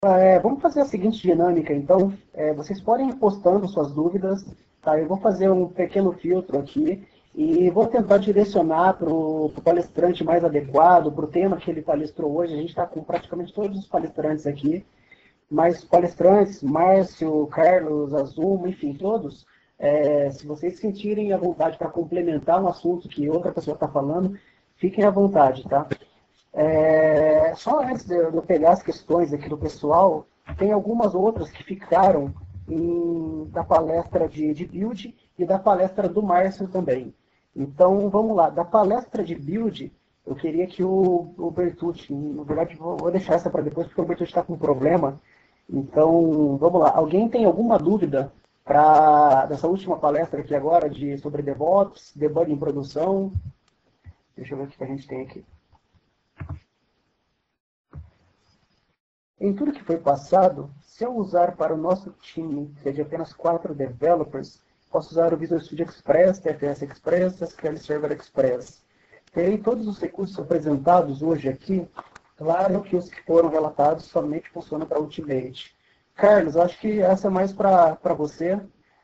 Vamos fazer a seguinte dinâmica, então. Vocês podem ir postando suas dúvidas, tá? Eu vou fazer um pequeno filtro aqui e vou tentar direcionar para o palestrante mais adequado, para o tema que ele palestrou hoje. A gente está com praticamente todos os palestrantes aqui, mas palestrantes, Márcio, Carlos, Azuma, enfim, todos. Se vocês sentirem a vontade para complementar um assunto que outra pessoa está falando, fiquem à vontade, tá? Só antes de eu pegar as questões aqui do pessoal, tem algumas outras que ficaram da palestra de Build e da palestra do Márcio também. Então, vamos lá. Da palestra de Build, eu queria que o Bertucci, na verdade, vou deixar essa para depois, porque o Bertucci está com um problema. Então, vamos lá. Alguém tem alguma dúvida dessa última palestra aqui agora, sobre DevOps, debug em produção? Deixa eu ver o que a gente tem aqui. Em tudo que foi passado, se eu usar para o nosso time, que é de apenas 4 developers, posso usar o Visual Studio Express, TFS Express, SQL Server Express. Terei todos os recursos apresentados hoje aqui. Claro que os que foram relatados somente funcionam para Ultimate. Carlos, acho que essa é mais para você.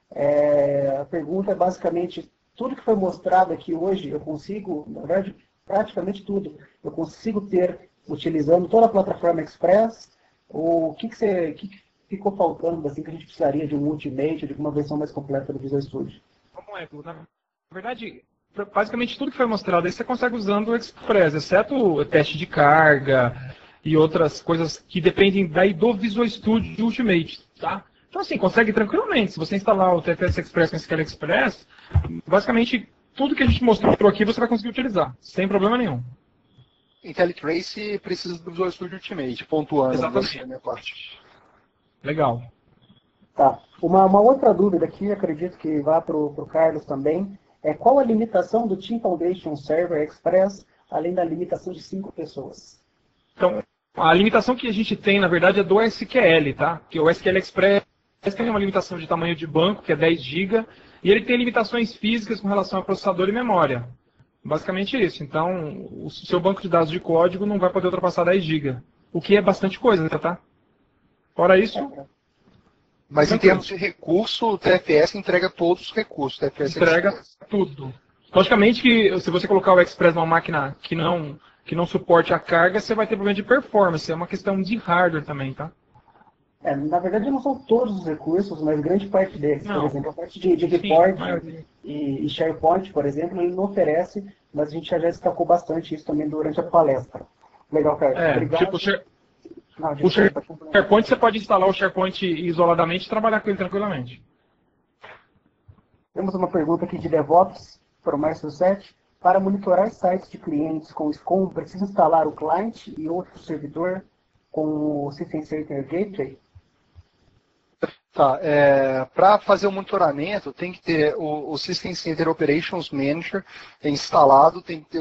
A pergunta é basicamente, tudo que foi mostrado aqui hoje, eu consigo, na verdade, praticamente tudo, eu consigo ter utilizando toda a plataforma Express. O que ficou faltando, assim, que a gente precisaria de um Ultimate, de uma versão mais completa do Visual Studio? Vamos lá, Edu. Na verdade, basicamente tudo que foi mostrado aí você consegue usando o Express, exceto o teste de carga e outras coisas que dependem daí do Visual Studio Ultimate, tá? Então, assim, consegue tranquilamente. Se você instalar o TFS Express com o SQL Express, basicamente tudo que a gente mostrou aqui você vai conseguir utilizar, sem problema nenhum. IntelliTrace precisa do Visual Studio Ultimate, pontuando Exatamente. a minha parte. Legal. Tá. Uma outra dúvida aqui, acredito que vá para o Carlos também, qual a limitação do Team Foundation Server Express, além da limitação de 5 pessoas? Então, a limitação que a gente tem, na verdade, é do SQL, tá? Que o SQL Express tem uma limitação de tamanho de banco, que é 10 GB, e ele tem limitações físicas com relação a processador e memória. Basicamente isso. Então, o seu banco de dados de código não vai poder ultrapassar 10 GB. O que é bastante coisa, tá? Fora isso... Mas em termos de recurso, o TFS entrega todos os recursos. O TFS entrega tudo. Logicamente que se você colocar o Express numa máquina que não suporte a carga, você vai ter problema de performance. É uma questão de hardware também, tá? Na verdade, não são todos os recursos, mas grande parte deles. Não. Por exemplo, a parte de report e SharePoint, por exemplo, ele não oferece, mas a gente já destacou bastante isso também durante a palestra. Legal, Carlos. Obrigado. Tipo, o SharePoint, você pode instalar o SharePoint isoladamente e trabalhar com ele tranquilamente. Temos uma pergunta aqui de DevOps, para o Márcio Sete. Para monitorar sites de clientes com SCOM, precisa instalar o cliente e outro servidor com o System Center Gateway? Tá, para fazer o monitoramento, tem que ter o System Center Operations Manager instalado, tem que ter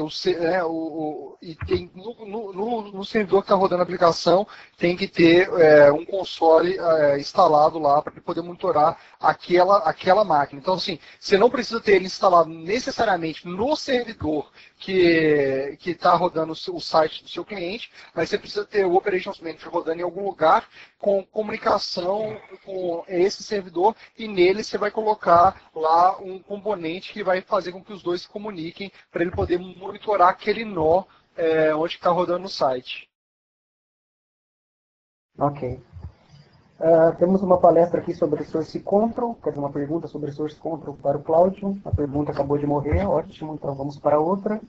e tem no servidor que está rodando a aplicação, tem que ter um console instalado lá para poder monitorar aquela máquina. Então, assim, você não precisa ter ele instalado necessariamente no servidor que está rodando o site do seu cliente, mas você precisa ter o Operations Manager rodando em algum lugar com comunicação com esse servidor, e nele você vai colocar lá um componente que vai fazer com que os dois se comuniquem para ele poder monitorar aquele nó onde está rodando o site. Ok. Temos uma palestra aqui sobre Source Control, quer dizer, uma pergunta sobre Source Control para o Cláudio. A pergunta acabou de morrer, ótimo, então vamos para outra.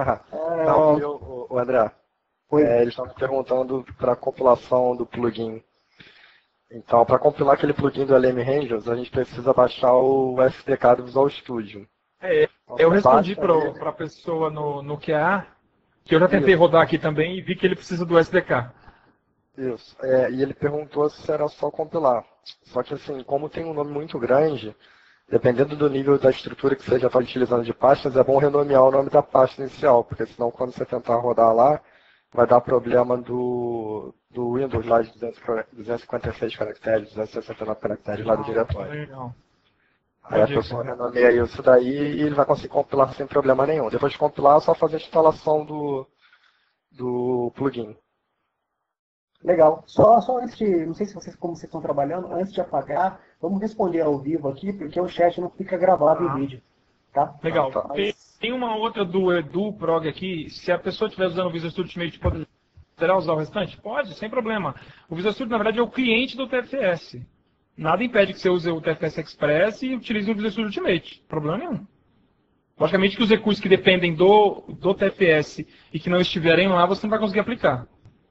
O André, eles estão me perguntando para a compilação do plugin. Então, para compilar aquele plugin do LM Angels, a gente precisa baixar o SDK do Visual Studio. Eu respondi para a pessoa no QA, que eu já tentei rodar aqui também e vi que ele precisa do SDK. Isso. E ele perguntou se era só compilar. Só que, assim, como tem um nome muito grande, dependendo do nível da estrutura que você já está utilizando de pastas, é bom renomear o nome da pasta inicial, porque senão quando você tentar rodar lá, vai dar problema do Windows lá de 256 caracteres, 269 caracteres lá do diretório. Aí a pessoa renomeia isso daí e ele vai conseguir compilar sem problema nenhum. Depois de compilar, é só fazer a instalação do plugin. Legal. Só antes de, não sei se vocês, como vocês estão trabalhando, antes de apagar, vamos responder ao vivo aqui, porque o chat não fica gravado em vídeo, tá? Legal. Tá. Tem uma outra do Edu Prog aqui. Se a pessoa estiver usando o Visual Studio Ultimate, poderá usar o restante? Pode, sem problema. O Visual Studio, na verdade, é o cliente do TFS. Nada impede que você use o TFS Express e utilize o Visual Studio Ultimate. Problema nenhum. Logicamente que os recursos que dependem do TFS e que não estiverem lá, você não vai conseguir aplicar.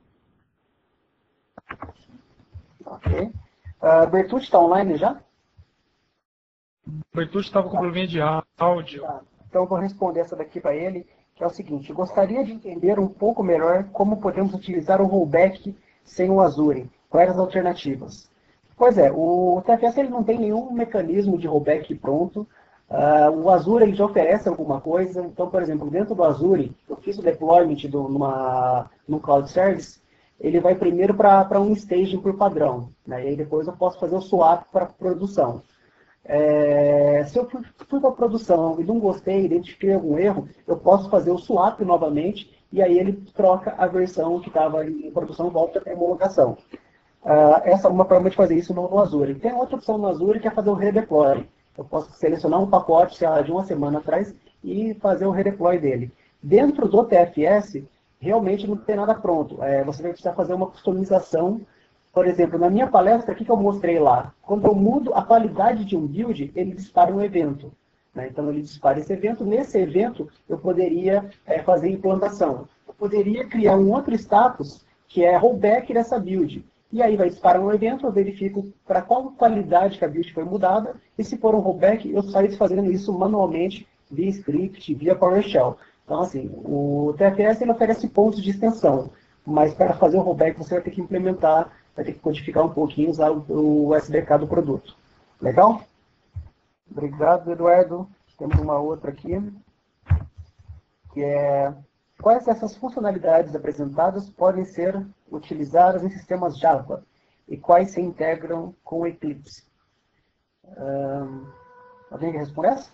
Ok. Bertucci está online já? O Bertucci estava com probleminha de áudio. Tá. Então eu vou responder essa daqui para ele, que é o seguinte: gostaria de entender um pouco melhor como podemos utilizar o rollback sem o Azure. Quais as alternativas? Pois é, o TFS ele não tem nenhum mecanismo de rollback pronto. O Azure ele já oferece alguma coisa. Então, por exemplo, dentro do Azure, eu fiz o deployment no Cloud Service, ele vai primeiro para um staging por padrão, né? E aí depois eu posso fazer o swap para produção. Se eu fui para a produção e não gostei, identifiquei algum erro, eu posso fazer o swap novamente e aí ele troca a versão que estava em produção e volta para a homologação. Essa é uma forma de fazer isso no Azure. Tem outra opção no Azure que é fazer o redeploy. Eu posso selecionar um pacote, sei lá, de uma semana atrás e fazer o redeploy dele. Dentro do TFS, realmente não tem nada pronto. Você vai precisar fazer uma customização. Por exemplo, na minha palestra, o que eu mostrei lá? Quando eu mudo a qualidade de um build, ele dispara um evento, né? Então, ele dispara esse evento. Nesse evento, eu poderia fazer implantação. Eu poderia criar um outro status, que é rollback dessa build. E aí vai disparar um evento, eu verifico para qual qualidade que a build foi mudada, e se for um rollback, eu saio fazendo isso manualmente, via script, via PowerShell. Então, assim, o TFS ele oferece pontos de extensão, mas para fazer o rollback você vai ter que implementar, vai ter que codificar um pouquinho, usar o SDK do produto. Legal? Obrigado, Eduardo. Temos uma outra aqui, que é: quais dessas funcionalidades apresentadas podem ser utilizadas em sistemas Java e quais se integram com o Eclipse? Alguém quer responder essa?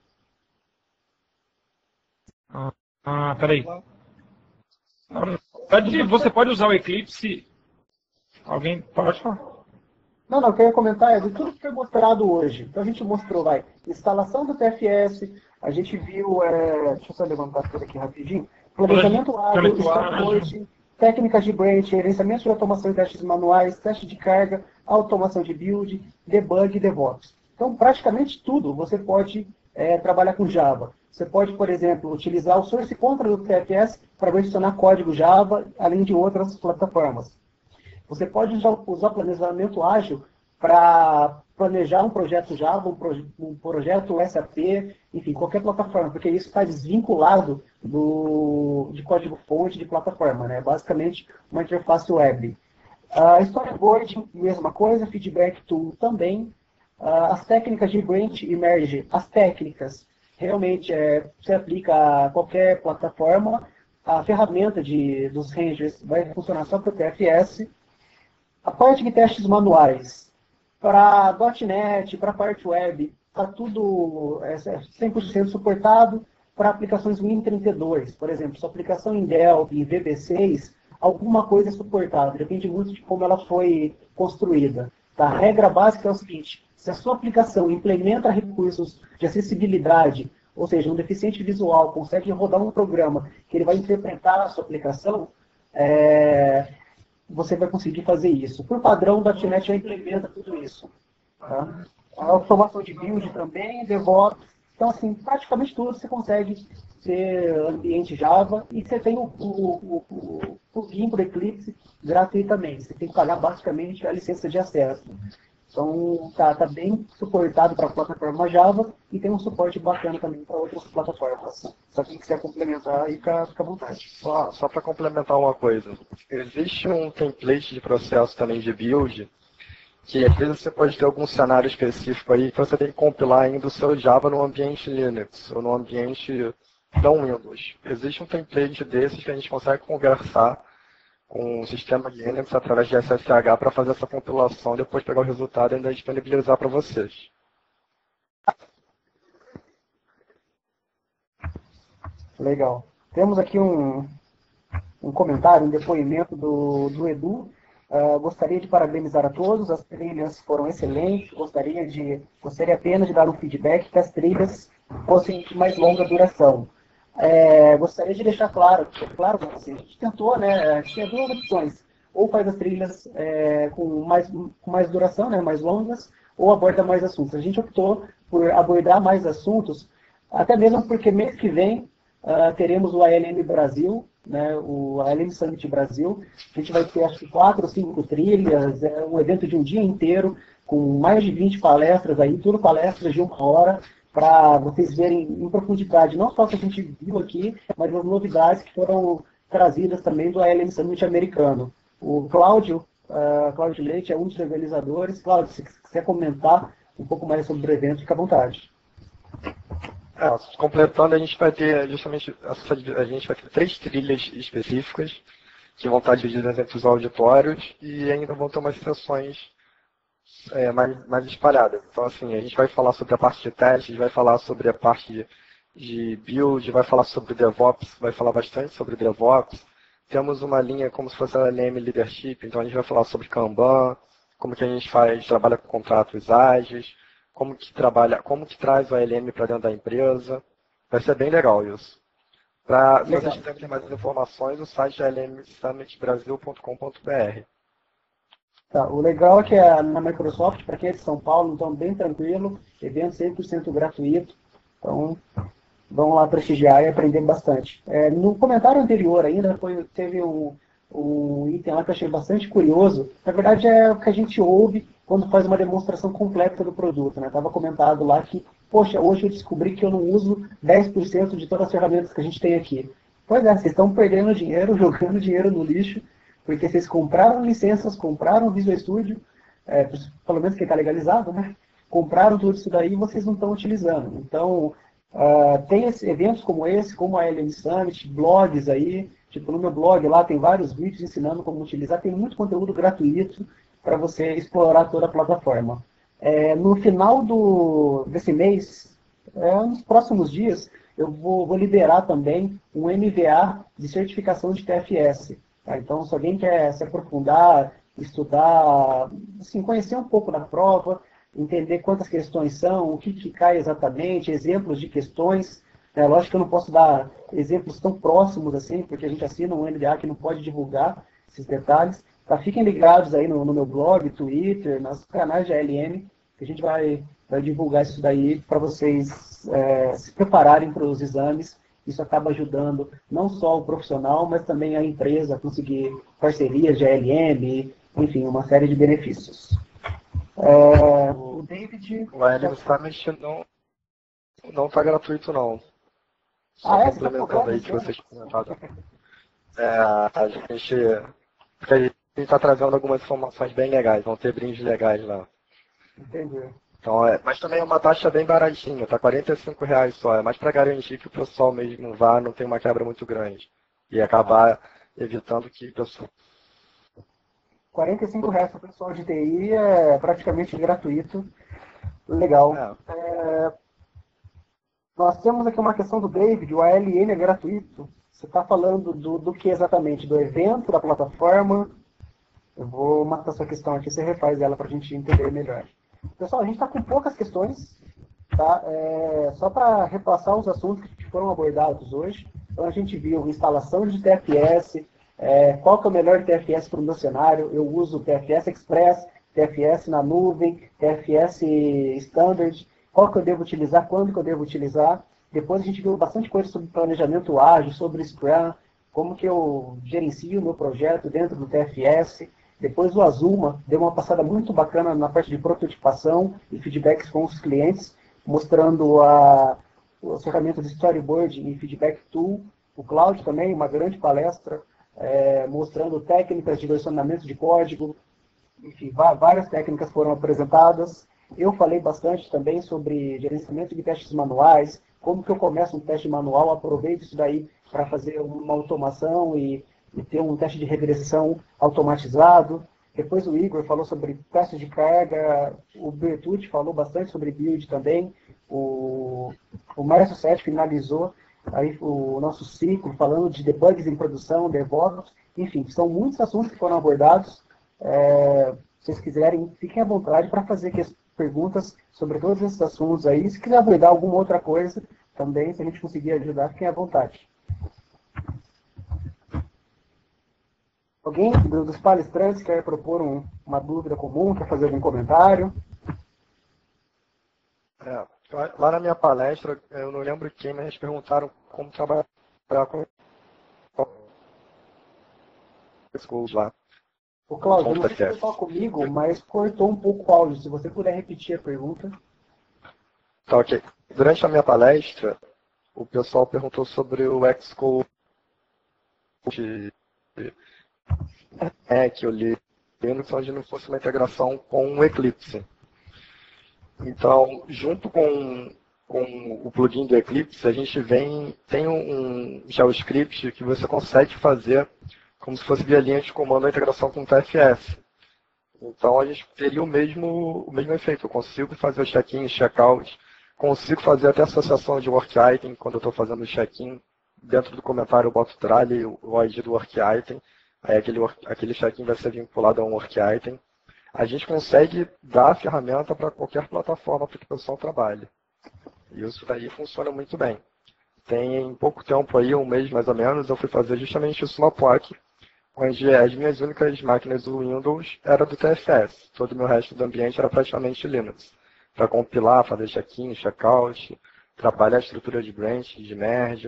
Peraí. Na verdade, você pode usar o Eclipse. Alguém pode falar? Não, eu queria comentar de tudo que foi mostrado hoje. Então a gente mostrou, instalação do TFS, a gente viu, deixa eu só levantar tudo aqui rapidinho, planejamento ágil, stock, técnicas de branch, gerenciamento de automação e testes manuais, teste de carga, automação de build, debug e DevOps. Então praticamente tudo você pode trabalhar com Java. Você pode, por exemplo, utilizar o source control do TFS para versionar código Java, além de outras plataformas. Você pode usar planejamento ágil para planejar um projeto Java, um projeto SAP, enfim, qualquer plataforma, porque isso está desvinculado de código-fonte de plataforma, né? Basicamente uma interface web. Storyboard, mesma coisa, feedback tool também. As técnicas de branch e merge, as técnicas, realmente se aplica a qualquer plataforma. A ferramenta dos rangers vai funcionar só para o TFS. A parte de testes manuais, para .NET, para a parte web, está tudo 100% suportado. Para aplicações Win32, por exemplo, sua aplicação em Delphi, em VB6, alguma coisa é suportada, depende muito de como ela foi construída. Tá? A regra básica é o seguinte: se a sua aplicação implementa recursos de acessibilidade, ou seja, um deficiente visual consegue rodar um programa que ele vai interpretar a sua aplicação, você vai conseguir fazer isso. Por padrão, o .NET já implementa tudo isso. Tá? A automação de build também, DevOps. Então, assim, praticamente tudo você consegue ser ambiente Java e você tem o plugin para o Eclipse gratuitamente. Você tem que pagar basicamente a licença de acesso. Então, tá bem suportado para a plataforma Java e tem um suporte bacana também para outras plataformas. Só quem quiser complementar aí, fica à vontade. Só para complementar uma coisa. Existe um template de processo também de build, que às vezes você pode ter algum cenário específico aí que você tem que compilar ainda o seu Java no ambiente Linux ou no ambiente não Windows. Existe um template desses que a gente consegue conversar com o sistema Linux através de SSH para fazer essa compilação, depois pegar o resultado e ainda disponibilizar para vocês. Legal. Temos aqui um comentário, um depoimento do Edu. Gostaria de parabenizar a todos, as trilhas foram excelentes, gostaria apenas de dar um feedback que as trilhas fossem de mais longa duração. Gostaria de deixar claro, assim, a gente tentou, né, tinha duas opções, ou faz as trilhas com mais duração, né, mais longas, ou aborda mais assuntos. A gente optou por abordar mais assuntos, até mesmo porque mês que vem teremos o ALM Brasil, né, o ALM Summit Brasil. A gente vai ter acho que 4 ou 5 trilhas, um evento de um dia inteiro, com mais de 20 palestras aí, tudo palestras de 1 hora, para vocês verem em profundidade, não só o que a gente viu aqui, mas as novidades que foram trazidas também do ALM Summit americano. O Cláudio Leite é um dos organizadores. Cláudio, se quiser comentar um pouco mais sobre o evento, fica à vontade. Completando, a gente vai ter justamente a gente vai ter 3 trilhas específicas que vão estar divididas entre os auditórios e ainda vão ter umas sessões mais espalhadas. Então, assim, a gente vai falar sobre a parte de testes, vai falar sobre a parte de build, vai falar sobre DevOps, vai falar bastante sobre DevOps. Temos uma linha como se fosse a LM Leadership, então a gente vai falar sobre Kanban, como que a gente trabalha com contratos ágeis, como que traz o ALM para dentro da empresa. Vai ser bem legal isso. Se vocês quiserem mais informações, o site é lmsummitbrasil.com.br. Tá, o legal é que na Microsoft, para quem é de São Paulo, então bem tranquilo, evento 100% gratuito. Então, vão lá prestigiar e aprender bastante. No comentário anterior ainda, teve um item lá que eu achei bastante curioso. Na verdade, é o que a gente ouve quando faz uma demonstração completa do produto. Estava comentado lá que, poxa, hoje eu descobri que eu não uso 10% de todas as ferramentas que a gente tem aqui. Pois é, vocês estão perdendo dinheiro, jogando dinheiro no lixo, porque vocês compraram licenças, compraram Visual Studio, pelo menos quem está legalizado, né? Compraram tudo isso daí e vocês não estão utilizando. Então, tem eventos como esse, como a LM Summit, blogs aí, tipo no meu blog lá tem vários vídeos ensinando como utilizar, tem muito conteúdo gratuito para você explorar toda a plataforma. No final desse mês, nos próximos dias, eu vou liberar também um MVA de certificação de TFS. Tá? Então, se alguém quer se aprofundar, estudar, assim, conhecer um pouco da prova, entender quantas questões são, o que cai exatamente, exemplos de questões. Lógico que eu não posso dar exemplos tão próximos assim, porque a gente assina um NDA que não pode divulgar esses detalhes. Tá? Fiquem ligados aí no meu blog, Twitter, nos canais de ALM, que a gente vai divulgar isso daí para vocês se prepararem para os exames. Isso acaba ajudando não só o profissional, mas também a empresa a conseguir parcerias de ALM, enfim, uma série de benefícios. O David... O ALM Summit não está gratuito, não. Só complementando aí que vocês comentaram. A gente está trazendo algumas informações bem legais, vão ter brindes legais lá. Entendi. Então, mas também é uma taxa bem baratinha, tá R$45 só. É mais para garantir que o pessoal mesmo vá, não tem uma quebra muito grande. E acabar evitando que o pessoal... R$45 para o pessoal de TI é praticamente gratuito. Legal. Nós temos aqui uma questão do David, o ALM é gratuito. Você está falando do que exatamente? Do evento, da plataforma? Eu vou matar sua questão aqui, você refaz ela para a gente entender melhor. Pessoal, a gente está com poucas questões, tá? Só para repassar os assuntos que foram abordados hoje. Então a gente viu instalação de TFS, qual que é o melhor TFS para o meu cenário. Eu uso TFS Express, TFS na nuvem, TFS Standard. Qual que eu devo utilizar, quando que eu devo utilizar. Depois a gente viu bastante coisa sobre planejamento ágil, sobre Scrum, como que eu gerencio o meu projeto dentro do TFS. Depois o Azuma deu uma passada muito bacana na parte de prototipação e feedbacks com os clientes, mostrando as ferramentas de storyboard e feedback tool. O Cláudio também, uma grande palestra, mostrando técnicas de versionamento de código. Enfim, várias técnicas foram apresentadas. Eu falei bastante também sobre gerenciamento de testes manuais, como que eu começo um teste manual, aproveito isso daí para fazer uma automação e ter um teste de regressão automatizado. Depois o Igor falou sobre teste de carga, o Bertucci falou bastante sobre build também, o Márcio Sete finalizou aí o nosso ciclo falando de debugs em produção, DevOps, enfim, são muitos assuntos que foram abordados. Se vocês quiserem, fiquem à vontade para fazer perguntas sobre todos esses assuntos aí. Se quiser abordar alguma outra coisa também, se a gente conseguir ajudar, fiquem à vontade. Alguém dos palestrantes quer propor uma dúvida comum, quer fazer algum comentário? Lá na minha palestra, eu não lembro quem, mas eles perguntaram como trabalhar com schools lá. O Cláudio, eu não sei se você fala comigo, mas cortou um pouco o áudio. Se você puder repetir a pergunta. Tá, ok. Durante a minha palestra, o pessoal perguntou sobre o Xcode que eu li, onde não fosse uma integração com o Eclipse. Então, junto com o plugin do Eclipse, a gente tem um JavaScript que você consegue fazer como se fosse via linha de comando a integração com o TFS. Então, a gente teria o mesmo efeito. Eu consigo fazer o check-in, check-out, consigo fazer até associação de work item quando eu estou fazendo o check-in. Dentro do comentário eu boto o trailer, o ID do work item, aí aquele check-in vai ser vinculado a um work item. A gente consegue dar a ferramenta para qualquer plataforma para que o pessoal trabalhe. E isso daí funciona muito bem. Tem pouco tempo aí, um mês mais ou menos, eu fui fazer justamente isso na POC, onde as minhas únicas máquinas do Windows eram do TFS. Todo o meu resto do ambiente era praticamente Linux. Para compilar, fazer check-in, check-out, trabalhar a estrutura de branch, de merge.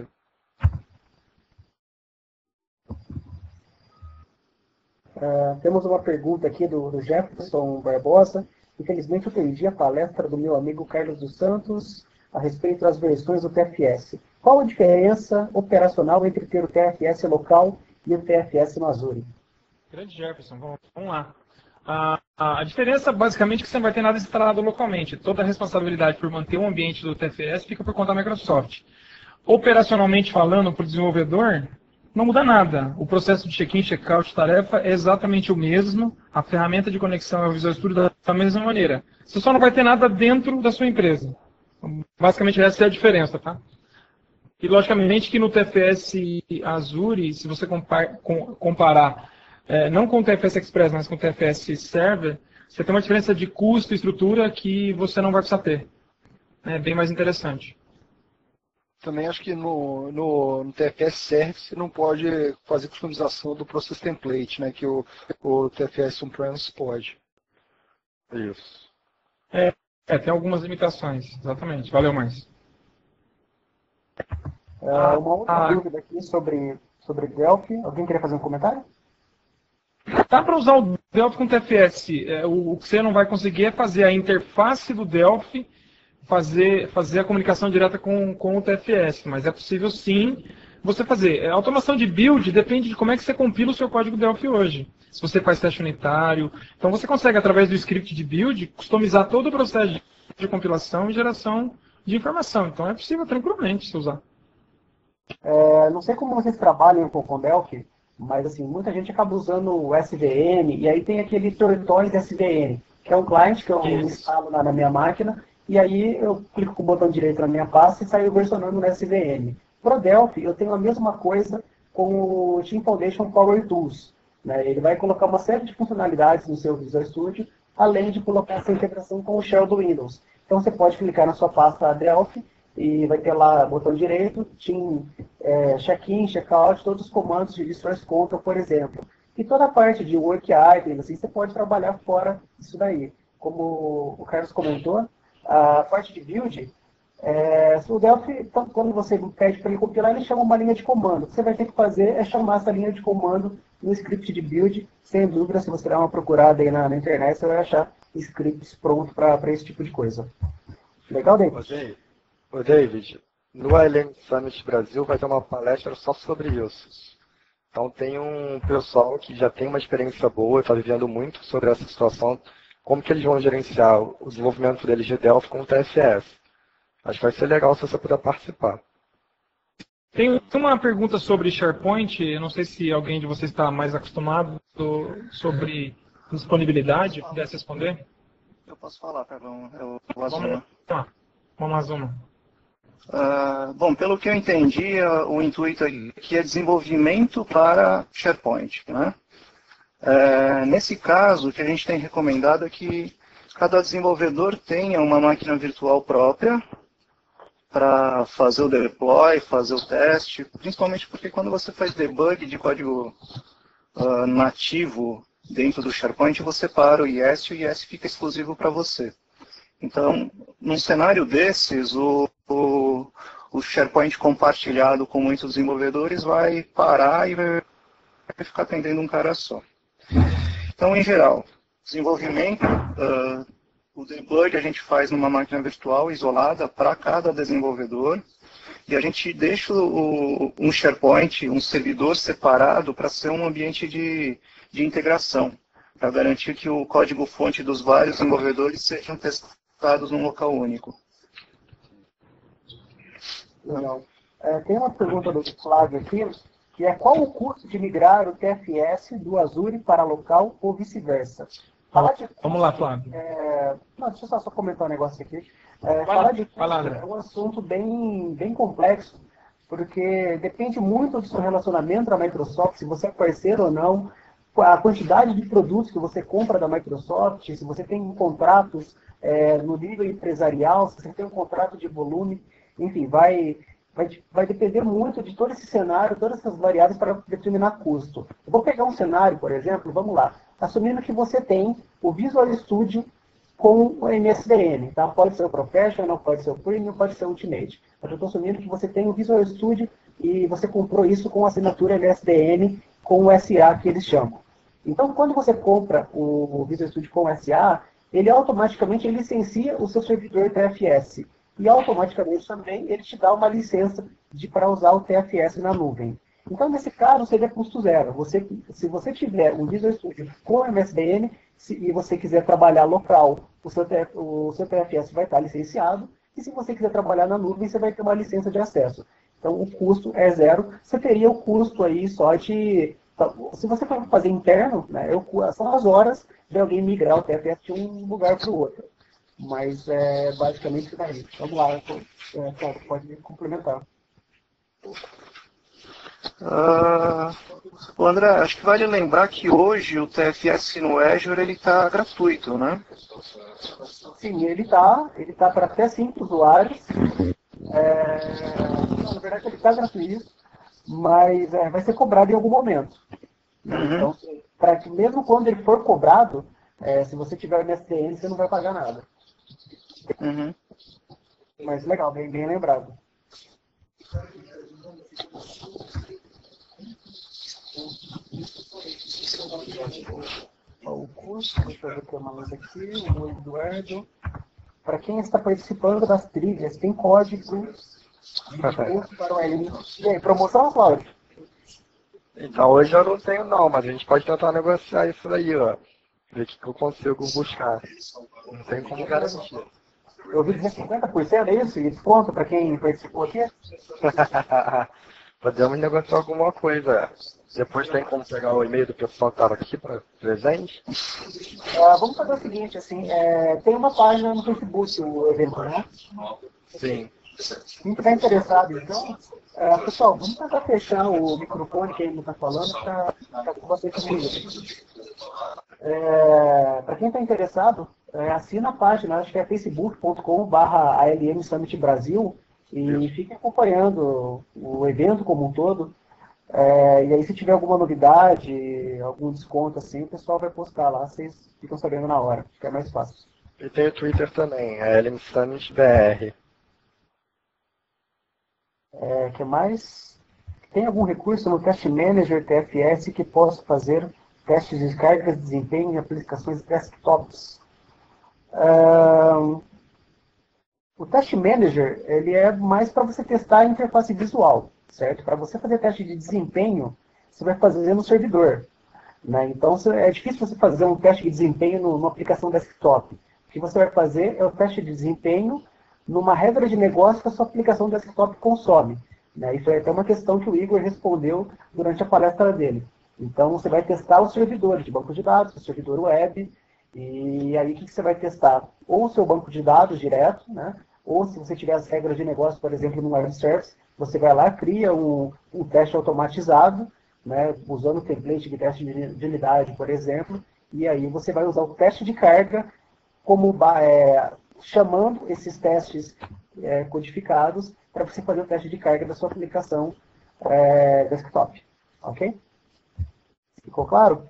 Temos uma pergunta aqui do Jefferson Barbosa. Infelizmente eu perdi a palestra do meu amigo Carlos dos Santos a respeito das versões do TFS. Qual a diferença operacional entre ter o TFS local e o TFS no Azure? Grande Jefferson, vamos lá. A diferença basicamente é que você não vai ter nada instalado localmente. Toda a responsabilidade por manter o ambiente do TFS fica por conta da Microsoft. Operacionalmente falando, para o desenvolvedor, não muda nada. O processo de check-in, check-out, tarefa é exatamente o mesmo. A ferramenta de conexão ao Visual Studio da mesma maneira. Você só não vai ter nada dentro da sua empresa. Basicamente essa é a diferença, tá? E logicamente que no TFS Azure, se você comparar, não com o TFS Express, mas com o TFS Server, você tem uma diferença de custo e estrutura que você não vai precisar ter. É bem mais interessante. Também acho que no TFS Server você não pode fazer customização do Process Template, né, que o TFS On-Premise pode. Isso. Tem algumas limitações, exatamente. Valeu mais. Uma outra dúvida aqui sobre Delphi. Alguém queria fazer um comentário? Dá para usar o Delphi com TFS. O que você não vai conseguir é fazer a interface do Delphi, fazer a comunicação direta com o TFS, mas é possível sim você fazer. A automação de build depende de como é que você compila o seu código Delphi hoje. Se você faz teste unitário. Então você consegue, através do script de build, customizar todo o processo de compilação e geração de informação. Então é possível tranquilamente se usar. Não sei como vocês trabalham com Delphi, mas assim, muita gente acaba usando o SVN, e aí tem aquele Tortoise SVN, que é um client que eu instalo na minha máquina, e aí eu clico com o botão direito na minha pasta e saio versionando no SVN. Para o Delphi, eu tenho a mesma coisa com o Team Foundation Power Tools. Né? Ele vai colocar uma série de funcionalidades no seu Visual Studio, além de colocar essa integração com o Shell do Windows. Então você pode clicar na sua pasta Delphi, e vai ter lá botão direito, Team Check-in, Check-out, todos os comandos de Source Control, por exemplo. E toda a parte de Work Items, assim, você pode trabalhar fora disso daí. Como o Carlos comentou, a parte de build, o Delphi, quando você pede para ele compilar, ele chama uma linha de comando. O que você vai ter que fazer é chamar essa linha de comando no script de build. Sem dúvida, se você der uma procurada aí na internet, você vai achar scripts prontos para esse tipo de coisa. Legal, David? Ô David, no ILM Summit Brasil vai ter uma palestra só sobre isso. Então tem um pessoal que já tem uma experiência boa, está vivendo muito sobre essa situação, como que eles vão gerenciar o desenvolvimento deles de Delphi com o TFS. Acho que vai ser legal se você puder participar. Tem uma pergunta sobre SharePoint, eu não sei se alguém de vocês está mais acostumado sobre disponibilidade, pudesse responder. Eu posso falar, perdão. Vamos mais uma. Bom, pelo que eu entendi, o intuito aqui é desenvolvimento para SharePoint, né? Nesse caso, o que a gente tem recomendado é que cada desenvolvedor tenha uma máquina virtual própria para fazer o deploy, fazer o teste, principalmente porque quando você faz debug de código nativo dentro do SharePoint, você para o IS e o IS fica exclusivo para você. Então, num cenário desses, o SharePoint compartilhado com muitos desenvolvedores vai parar e vai ficar atendendo um cara só. Então, em geral, desenvolvimento, o debug a gente faz numa máquina virtual isolada para cada desenvolvedor e a gente deixa um SharePoint, um servidor separado para ser um ambiente de integração, para garantir que o código-fonte dos vários desenvolvedores sejam testados num local único. Legal. Tem uma pergunta do Flávio aqui, que é qual o custo de migrar o TFS do Azure para local ou vice-versa? Vamos lá, Flávio. Não, deixa eu só comentar um negócio aqui. Falar de custo é um assunto bem complexo, porque depende muito do seu relacionamento da Microsoft, se você é parceiro ou não, a quantidade de produtos que você compra da Microsoft, se você tem contratos no nível empresarial, se você tem um contrato de volume, enfim, vai depender muito de todo esse cenário, todas essas variáveis para determinar custo. Eu vou pegar um cenário, por exemplo, vamos lá, assumindo que você tem o Visual Studio com o MSDN, tá? Pode ser o Professional, pode ser o Premium, pode ser o Ultimate. Mas eu estou assumindo que você tem o Visual Studio e você comprou isso com assinatura MSDN com o SA que eles chamam. Então, quando você compra o Visual Studio com o SA, ele automaticamente licencia o seu servidor TFS. E automaticamente também ele te dá uma licença para usar o TFS na nuvem. Então, nesse caso, seria custo zero. Se você tiver um Visual Studio com MSDN e você quiser trabalhar local, o seu TFS vai estar licenciado. E se você quiser trabalhar na nuvem, você vai ter uma licença de acesso. Então, o custo é zero. Você teria o custo aí só de... Se você for fazer interno, né, são as horas de alguém migrar o TFS de um lugar para o outro. Mas basicamente isso daí. Vamos lá, Cláudio, pode complementar. André, acho que vale lembrar que hoje o TFS no Azure ele está gratuito, né? Sim, ele tá para até 5 usuários. Na verdade ele está gratuito, mas vai ser cobrado em algum momento. Então, mesmo quando ele for cobrado, se você tiver MSDN, você não vai pagar nada. Mas legal, bem lembrado. O curso, deixa eu ver o que mais aqui, o Eduardo. Para quem está participando das trilhas, tem código de curso para o LM. E aí, promoção, Cláudio? Então hoje eu não tenho não, mas a gente pode tentar negociar isso daí, ó. Ver o que eu consigo buscar. Não tem como garantir. Eu ouvi dizer 50%, é isso? E desconto para quem participou aqui? Podemos negociar alguma coisa. Depois tem como pegar o e-mail do pessoal que estava aqui para presente? Vamos fazer o seguinte, assim, tem uma página no Facebook, o evento, né? Sim. Quem estiver interessado, então, pessoal, vamos tentar fechar o microfone que ainda está falando para com bastante comunicação. Para quem está interessado, assina a página, acho que é facebook.com/ALM Summit Brasil, e fique acompanhando o evento como um todo. E aí, se tiver alguma novidade, algum desconto assim, o pessoal vai postar lá, vocês ficam sabendo na hora, fica mais fácil. E tem o Twitter também, ALM Summit BR. Que mais? Tem algum recurso no Test Manager TFS que possa fazer testes de cargas de desempenho em aplicações desktops? O Test Manager ele é mais para você testar a interface visual, certo? Para você fazer teste de desempenho, você vai fazer no servidor. Né? Então é difícil você fazer um teste de desempenho numa aplicação desktop. O que você vai fazer é o teste de desempenho numa regra de negócio que a sua aplicação desktop consome. Né? Isso é até uma questão que o Igor respondeu durante a palestra dele. Então, você vai testar os servidores de banco de dados, o servidor web, e aí o que você vai testar? Ou o seu banco de dados direto, né? Ou se você tiver as regras de negócio, por exemplo, no web service, você vai lá, cria um teste automatizado, né, usando o template de teste de unidade, por exemplo, e aí você vai usar o teste de carga como chamando esses testes codificados para você fazer o teste de carga da sua aplicação desktop. Ok? Ficou claro?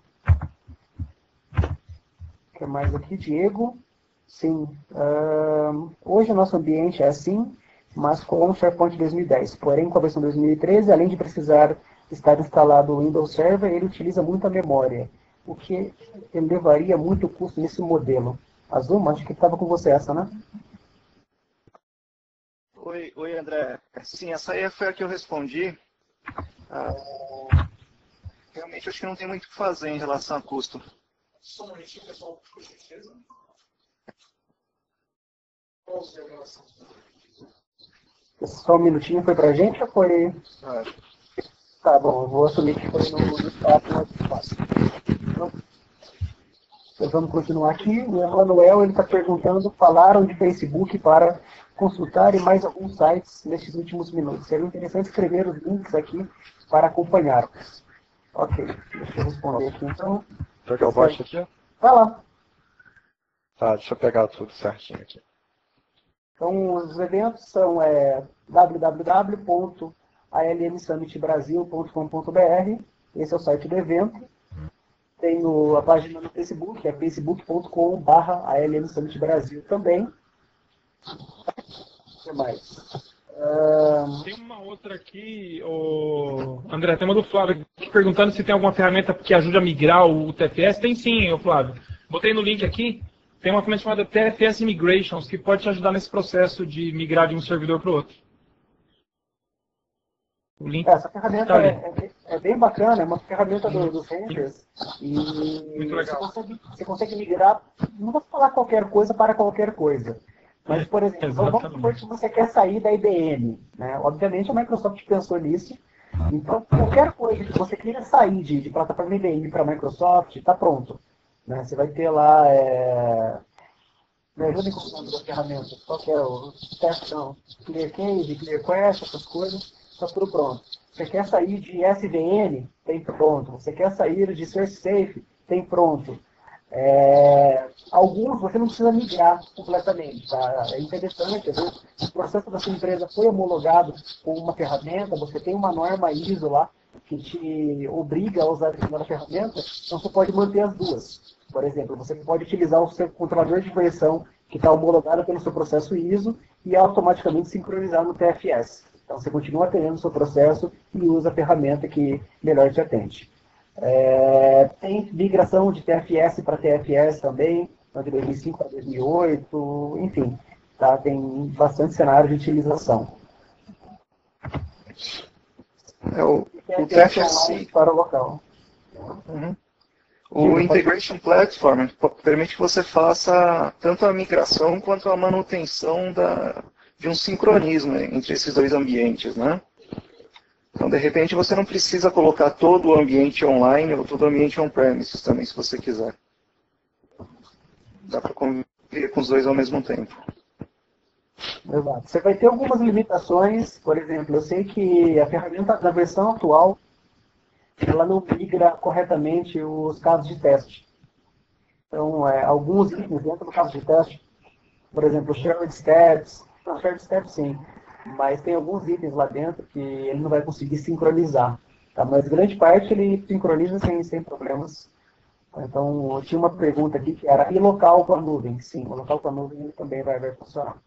O que mais aqui, Diego? Sim. Hoje o nosso ambiente é assim, mas com o SharePoint 2010. Porém, com a versão 2013, além de precisar estar instalado o Windows Server, ele utiliza muita memória, o que elevaria muito o custo nesse modelo. Azul, acho que estava com você essa, né? Oi, André. Sim, essa aí foi a que eu respondi. Realmente, acho que não tem muito o que fazer em relação a custo. Só um momentinho, pessoal, por gentileza. Só um minutinho, foi pra gente ou foi... Tá bom, eu vou assumir que foi no espaço. Então, vamos continuar aqui. O Emanuel está perguntando, falaram de Facebook para consultar e mais alguns sites nestes últimos minutos. Seria interessante escrever os links aqui para acompanhar. Ok, deixa eu responder aqui então. Será que eu baixo aqui? Vai lá. Tá, deixa eu pegar tudo certinho aqui. Então, os eventos são www.almsummitbrasil.com.br. Esse é o site do evento. Tem a página no Facebook, é facebook.com/almsummitbrasil também. O que mais? Tem uma outra aqui, André, tem uma do Flávio aqui perguntando se tem alguma ferramenta que ajude a migrar o TFS. Tem sim, Flávio. Botei no link aqui. Tem uma ferramenta chamada TFS Migrations, que pode te ajudar nesse processo de migrar de um servidor para o outro. O link Essa ferramenta tá é bem bacana, é uma ferramenta dos renders. E muito legal. Você consegue migrar, não vou falar qualquer coisa para qualquer coisa. Mas, por exemplo, vamos supor que você quer sair da IBM. Né? Obviamente a Microsoft pensou nisso. Então, qualquer coisa que você queira sair de plataforma IBM para a Microsoft, está pronto. Né? Você vai ter lá... Me ajudem com o nome da ferramenta. Qual que é o teste? Não. ClearCase, ClearQuest, essas coisas. Está tudo pronto. Você quer sair de SVN? Tem pronto. Você quer sair de SearchSafe? Tem pronto. Alguns você não precisa migrar completamente. Tá? É interessante, às vezes, o processo da sua empresa foi homologado com uma ferramenta, você tem uma norma ISO lá que te obriga a usar determinada ferramenta, então você pode manter as duas. Por exemplo, você pode utilizar o seu controlador de versão que está homologado pelo seu processo ISO e automaticamente sincronizar no TFS. Então você continua tendo o seu processo e usa a ferramenta que melhor te atende. Tem migração de TFS para TFS também, de 2005 para 2008, enfim, tá? Tem bastante cenário de utilização. O TFS para o local. Uhum. O Integration Platform permite que você faça tanto a migração quanto a manutenção de um sincronismo entre esses dois ambientes, né? Então, de repente, você não precisa colocar todo o ambiente online ou todo o ambiente on-premises também, se você quiser. Dá para conviver com os dois ao mesmo tempo. Exato. Você vai ter algumas limitações, por exemplo, eu sei que a ferramenta da versão atual, ela não migra corretamente os casos de teste. Então, alguns itens dentro do caso de teste, por exemplo, shared steps, não, shared steps sim, mas tem alguns itens lá dentro que ele não vai conseguir sincronizar. Tá? Mas grande parte ele sincroniza sem problemas. Então, eu tinha uma pergunta aqui que era, e local com a nuvem? Sim, o local com a nuvem ele também vai funcionar.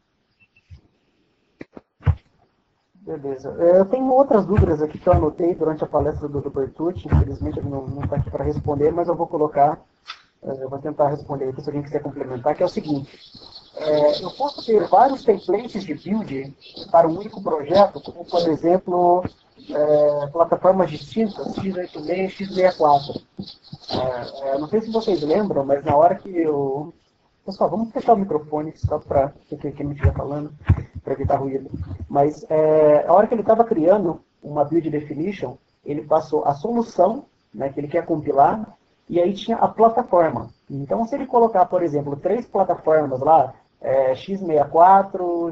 Beleza. Eu tenho outras dúvidas aqui que eu anotei durante a palestra do Bertucci. Infelizmente ele não está aqui para responder, mas eu vou colocar, eu vou tentar responder aqui se alguém quiser complementar, que é o seguinte. Eu posso ter vários templates de build para um único projeto, como por exemplo, plataformas distintas, x86 e x64. Não sei se vocês lembram, mas na hora que eu... Pessoal, vamos fechar o microfone só para quem não estiver falando, para evitar ruído. Mas a hora que ele estava criando uma build definition, ele passou a solução, né, que ele quer compilar, e aí tinha a plataforma. Então, se ele colocar, por exemplo, 3 plataformas lá, x64,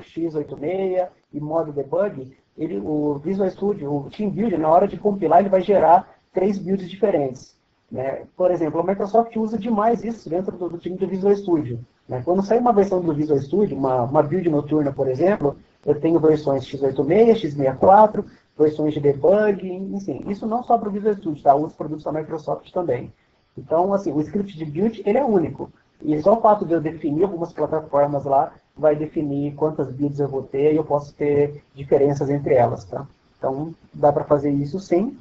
x86 e modo debug, o Visual Studio, o TeamBuilder, na hora de compilar, ele vai gerar 3 builds diferentes. Né? Por exemplo, a Microsoft usa demais isso dentro do time do Visual Studio. Né? Quando sai uma versão do Visual Studio, uma build noturna, por exemplo, eu tenho versões x86, x64, versões de debug, enfim. Isso não só para o Visual Studio, tá? Outros produtos da Microsoft também. Então, assim, o script de build, ele é único. E só o fato de eu definir algumas plataformas lá, vai definir quantas builds eu vou ter, e eu posso ter diferenças entre elas, tá? Então, dá para fazer isso sim.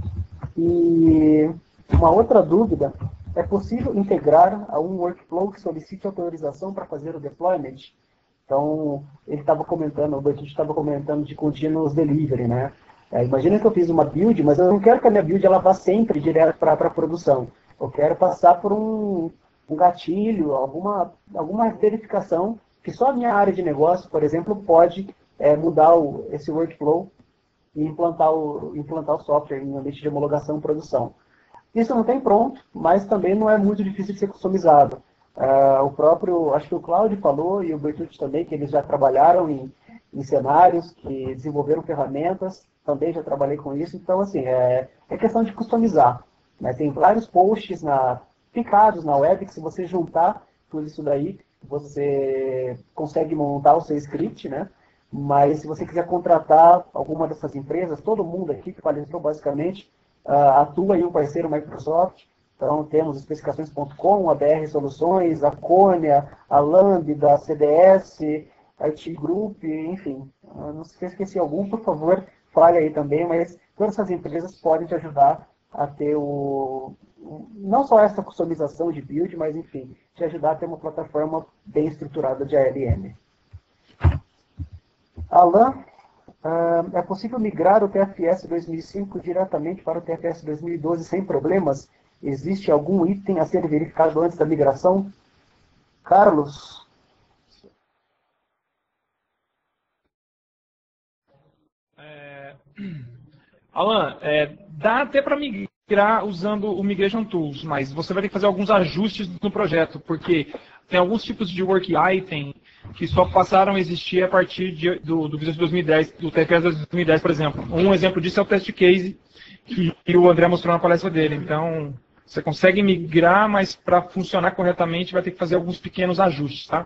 E uma outra dúvida, é possível integrar a um workflow que solicite autorização para fazer o deployment? Então, ele estava comentando, o Bertucci estava comentando de continuous delivery, né? Imagina que eu fiz uma build, mas eu não quero que a minha build ela vá sempre direto para a produção. Eu quero passar por um gatilho, alguma verificação que só a minha área de negócio, por exemplo, pode mudar esse workflow e implantar o software em ambiente de homologação e produção. Isso não tem pronto, mas também não é muito difícil de ser customizado. O próprio, acho que o Cláudio falou, e o Bertucci também, que eles já trabalharam em cenários, que desenvolveram ferramentas, também já trabalhei com isso. Então, assim, é questão de customizar. Né? Tem vários posts picados na web, que se você juntar tudo isso daí, você consegue montar o seu script, né? Mas se você quiser contratar alguma dessas empresas, todo mundo aqui que palestrou basicamente, atua em um parceiro Microsoft. Então temos especificações.com, a BR Soluções, a Cônia, a Lambda, a CDS, a IT Group, enfim. Não sei se eu esqueci algum, por favor, fale aí também, mas todas essas empresas podem te ajudar a ter não só essa customização de build, mas enfim, te ajudar a ter uma plataforma bem estruturada de ALM. Alan, é possível migrar o TFS 2005 diretamente para o TFS 2012 sem problemas? Existe algum item a ser verificado antes da migração? Carlos? Alan, dá até para migrar usando o Migration Tools, mas você vai ter que fazer alguns ajustes no projeto, porque tem alguns tipos de work item que só passaram a existir a partir do Visual 2010, do TFS 2010, por exemplo. Um exemplo disso é o test case que o André mostrou na palestra dele. Então, você consegue migrar, mas para funcionar corretamente vai ter que fazer alguns pequenos ajustes, tá?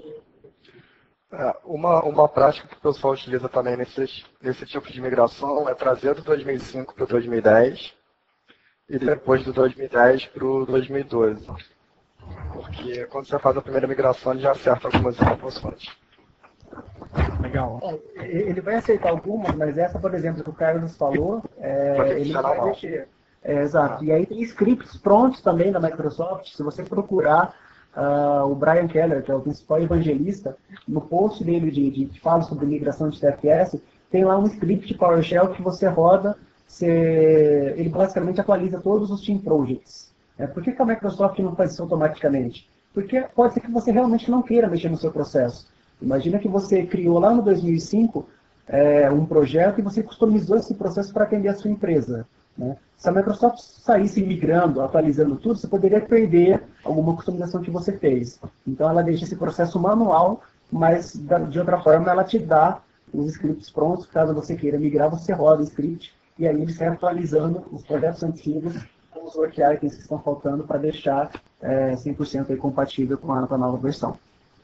Uma prática que o pessoal utiliza também nesse tipo de migração é trazer do 2005 para o 2010 e depois do 2010 para o 2012. Porque quando você faz a primeira migração, ele já acerta algumas informações. Legal. Ele vai aceitar algumas, mas essa, por exemplo, que o Carlos falou, ele não vai mexer. Exato. E aí tem scripts prontos também da Microsoft. Se você procurar o Brian Keller, que é o principal evangelista, no post dele de fala sobre migração de TFS, tem lá um script PowerShell que você roda, ele basicamente atualiza todos os Team Projects. Por que a Microsoft não faz isso automaticamente? Porque pode ser que você realmente não queira mexer no seu processo. Imagina que você criou lá no 2005 um projeto e você customizou esse processo para atender a sua empresa. Né? Se a Microsoft saísse migrando, atualizando tudo, você poderia perder alguma customização que você fez. Então ela deixa esse processo manual, mas de outra forma ela te dá os scripts prontos. Caso você queira migrar, você roda o script e aí ele sai atualizando os projetos antigos com os work items que estão faltando para deixar 100% aí compatível com a nova versão.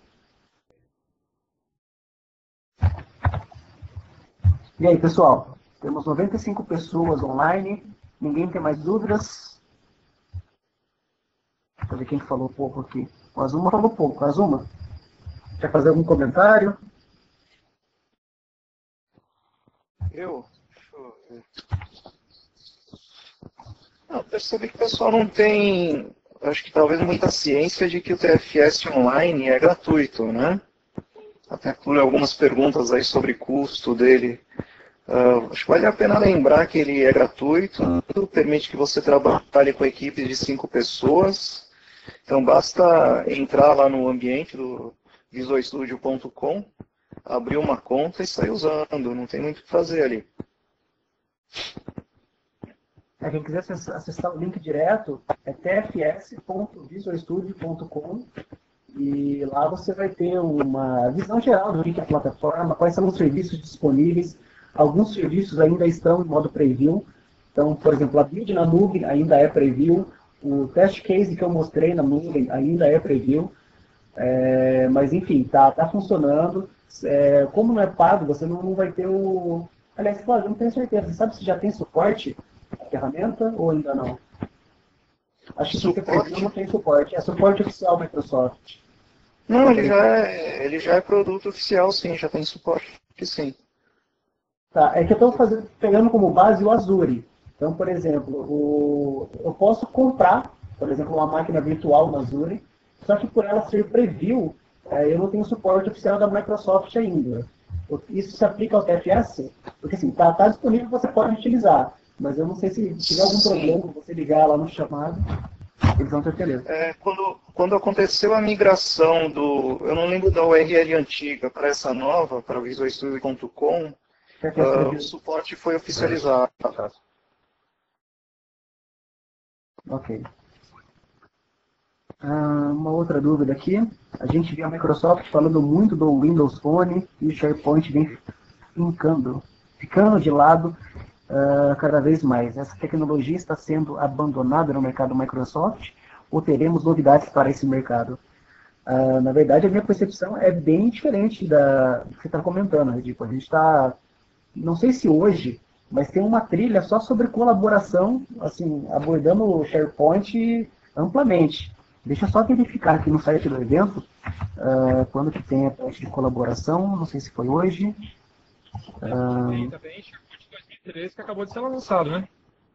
E aí, pessoal? Temos 95 pessoas online. Ninguém tem mais dúvidas? Deixa eu ver quem falou pouco aqui. O Azuma falou pouco. Azuma, quer fazer algum comentário? Deixa eu ver. Percebi que o pessoal não tem, acho que talvez muita ciência de que o TFS online é gratuito, né? Até por algumas perguntas aí sobre custo dele. Acho que vale a pena lembrar que ele é gratuito, permite que você trabalhe com equipes de 5 pessoas. Então basta entrar lá no ambiente do visualstudio.com, abrir uma conta e sair usando, não tem muito o que fazer ali. Quem quiser acessar o link direto é tfs.visualstudio.com e lá você vai ter uma visão geral do que é a plataforma, quais são os serviços disponíveis. Alguns serviços ainda estão em modo preview, Então, por exemplo, a build na nuvem ainda é preview, o test case que eu mostrei na nuvem ainda é preview, mas enfim, tá funcionando. Como não é pago, você não vai ter o... Aliás, Flávio, eu não tenho certeza. Você sabe se já tem suporte a ferramenta ou ainda não? Acho que você preview não tem suporte. É suporte oficial Microsoft. Não, ele já é produto oficial, sim, já tem suporte, sim. Tá, é que eu estou pegando como base o Azure. Então, por exemplo, eu posso comprar, por exemplo, uma máquina virtual no Azure, só que por ela ser preview, eu não tenho suporte oficial da Microsoft ainda. Isso se aplica ao TFS? Porque assim, tá disponível, você pode utilizar, mas eu não sei se tiver algum problema, você ligar lá no chamado, eles vão ter beleza. Quando aconteceu a migração eu não lembro da URL antiga para essa nova, para visualstudio.com, o suporte foi oficializado. Ok. Uma outra dúvida aqui. A gente vê a Microsoft falando muito do Windows Phone e o SharePoint vem ficando de lado cada vez mais. Essa tecnologia está sendo abandonada no mercado Microsoft ou teremos novidades para esse mercado? Na verdade, a minha percepção é bem diferente da que você está comentando, Redico. A gente está, não sei se hoje, mas tem uma trilha só sobre colaboração, assim, abordando o SharePoint amplamente. Deixa eu só verificar aqui no site do evento, quando que tem a parte de colaboração, não sei se foi hoje. Tá bem, SharePoint 2013 que acabou de ser lançado, né?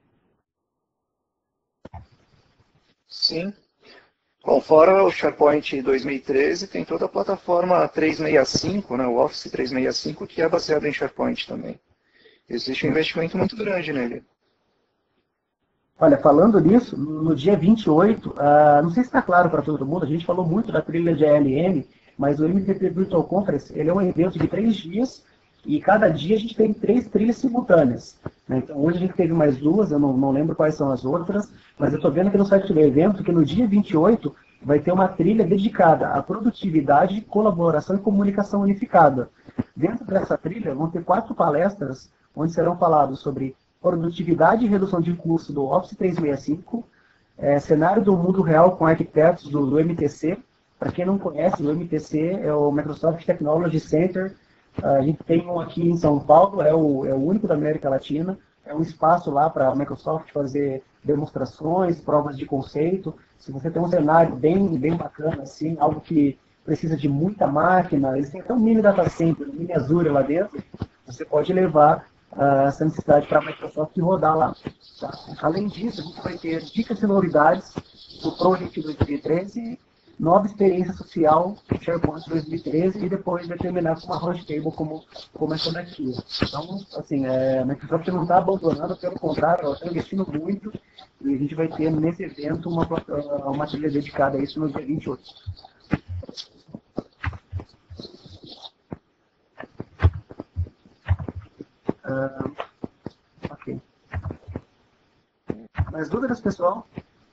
Sim. Bom, fora o SharePoint 2013, tem toda a plataforma 365, né, o Office 365, que é baseado em SharePoint também. Existe um investimento muito grande nele. Olha, falando nisso, no dia 28, não sei se está claro para todo mundo, a gente falou muito da trilha de ALM, mas o MTP Virtual Conference ele é um evento de 3 dias, e cada dia a gente tem 3 trilhas simultâneas. Né? Então, hoje a gente teve mais 2, eu não lembro quais são as outras, mas eu estou vendo aqui no site do evento que no dia 28 vai ter uma trilha dedicada à produtividade, colaboração e comunicação unificada. Dentro dessa trilha vão ter 4 palestras, onde serão falados sobre produtividade e redução de custo do Office 365, cenário do mundo real com arquitetos do MTC. Para quem não conhece, o MTC é o Microsoft Technology Center. A gente tem um aqui em São Paulo, é o único da América Latina. É um espaço lá para a Microsoft fazer demonstrações, provas de conceito. Se você tem um cenário bem bacana, assim, algo que precisa de muita máquina, eles têm até um mini data center, um mini Azure lá dentro, você pode levar essa necessidade para a Microsoft rodar lá. Tá? Além disso, a gente vai ter dicas e novidades do Project 2013, nova experiência social SharePoint 2013 e depois vai terminar com uma roundtable como começou aqui. Então, assim, a Microsoft não está abandonando, pelo contrário, ela está investindo muito e a gente vai ter nesse evento uma trilha dedicada a isso no dia 28. Ok. Mais dúvidas, pessoal?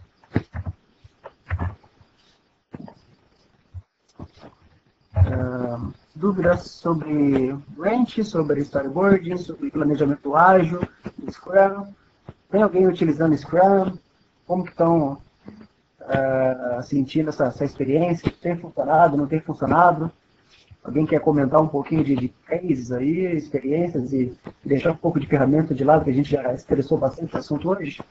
Dúvidas sobre Branch, sobre storyboarding, sobre planejamento ágil, Scrum? Tem alguém utilizando Scrum? Como que estão sentindo essa experiência? Tem funcionado, não tem funcionado? Alguém quer comentar um pouquinho de cases aí, experiências e deixar um pouco de ferramenta de lado, que a gente já estressou bastante o assunto hoje?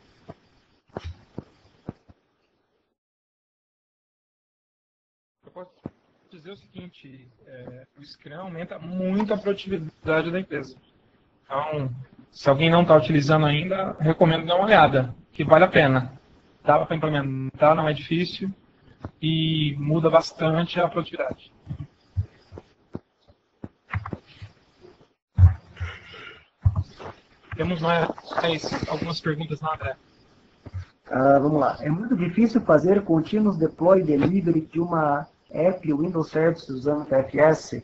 Eu posso dizer o seguinte, o Scrum aumenta muito a produtividade da empresa. Então, se alguém não está utilizando ainda, recomendo dar uma olhada, que vale a pena. Dá para implementar, não é difícil e muda bastante a produtividade. Temos mais algumas perguntas na André. Vamos lá. É muito difícil fazer Continuous Deploy Delivery de uma app Windows Service usando TFS?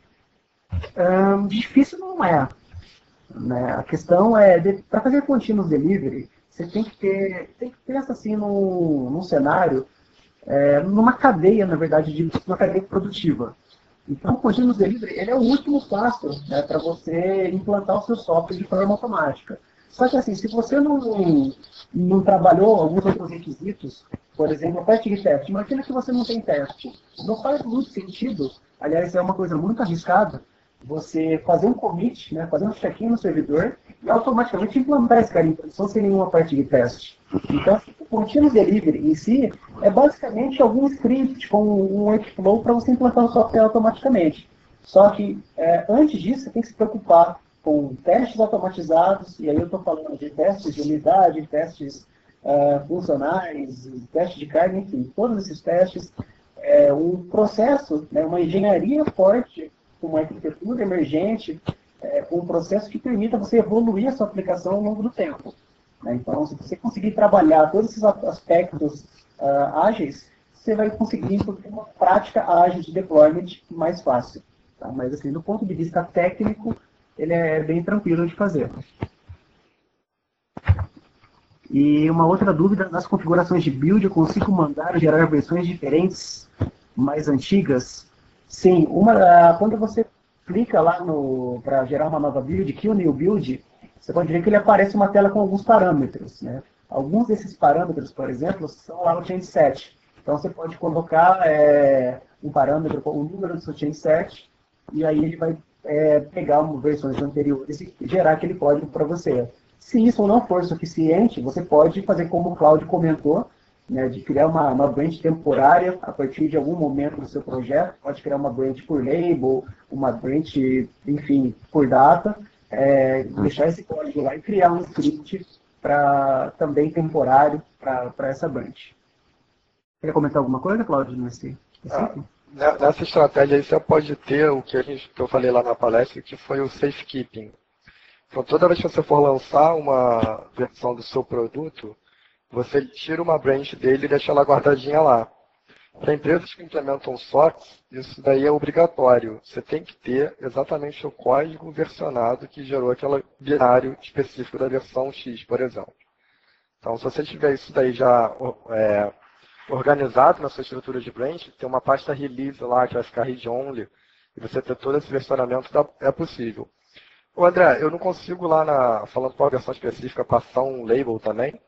Difícil não é. Né? A questão é, para fazer Continuous Delivery, você tem que pensar assim num cenário, numa cadeia, na verdade, uma cadeia produtiva. Então, o Continuous Delivery ele é o último passo, né, para você implantar o seu software de forma automática. Só que assim, se você não trabalhou alguns outros requisitos, por exemplo, teste de teste, imagina que você não tem teste. Não faz muito sentido, aliás, é uma coisa muito arriscada, você fazer um commit, né, fazer um check-in no servidor e automaticamente implantar esse garimpo sem nenhuma parte de teste. Então, o Continuous Delivery em si é basicamente algum script com um workflow para você implantar o software automaticamente. Só que, antes disso, você tem que se preocupar com testes automatizados, e aí eu estou falando de testes de unidade, testes funcionais, testes de carga, enfim, todos esses testes, um processo, né, uma engenharia forte, com uma arquitetura emergente, com um processo que permita você evoluir a sua aplicação ao longo do tempo. Né? Então, se você conseguir trabalhar todos esses aspectos ágeis, você vai conseguir ter uma prática ágil de deployment mais fácil. Tá? Mas, assim, do ponto de vista técnico, ele é bem tranquilo de fazer. E uma outra dúvida, nas configurações de build, eu consigo mandar ou gerar versões diferentes, mais antigas? Sim, quando você clica lá para gerar uma nova build, Kill New Build, você pode ver que ele aparece uma tela com alguns parâmetros. Né? Alguns desses parâmetros, por exemplo, são lá no change set. Então você pode colocar um parâmetro com o número do seu change set, e aí ele vai pegar versões anteriores e gerar aquele código para você. Se isso não for suficiente, você pode fazer como o Cláudio comentou, né, de criar uma branch temporária a partir de algum momento do seu projeto. Pode criar uma branch por label, uma branch, enfim, por data, deixar esse código lá e criar um script também temporário para essa branch. Quer comentar alguma coisa, Cláudio, nesse? Nessa estratégia aí você pode ter o que eu falei lá na palestra, que foi o safekeeping. Então, toda vez que você for lançar uma versão do seu produto, você tira uma branch dele e deixa ela guardadinha lá. Para empresas que implementam SOX, isso daí é obrigatório. Você tem que ter exatamente o código versionado que gerou aquele binário específico da versão X, por exemplo. Então, se você tiver isso daí já organizado na sua estrutura de branch, tem uma pasta release lá que vai ficar read-only, e você ter todo esse versionamento é possível. Ô André, eu não consigo lá, falando para uma versão específica, passar um label também?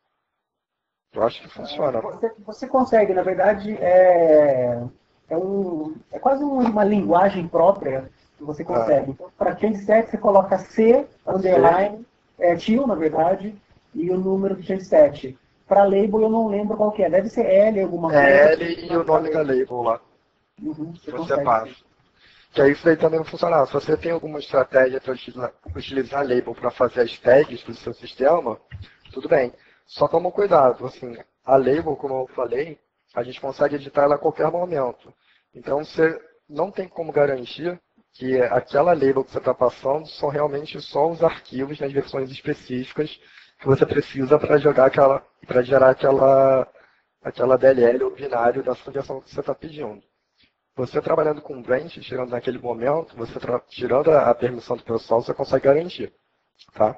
Eu acho que funciona. Você consegue, na verdade, é quase uma linguagem própria que você consegue. Então, para change set, você coloca C, underline, til, na verdade, e o número do change set. Para label, eu não lembro qual que é. Deve ser L alguma coisa. L e o nome da label lá. Você passa. Que aí isso daí também não funciona. Se você tem alguma estratégia para utilizar label para fazer as tags do seu sistema, tudo bem. Só toma cuidado, assim, a label, como eu falei, a gente consegue editar ela a qualquer momento. Então você não tem como garantir que aquela label que você está passando são realmente só os arquivos nas versões específicas que você precisa para gerar aquela DLL ou binário dessa versão que você está pedindo. Você trabalhando com branch, tirando naquele momento, tirando a permissão do pessoal, você consegue garantir. Tá?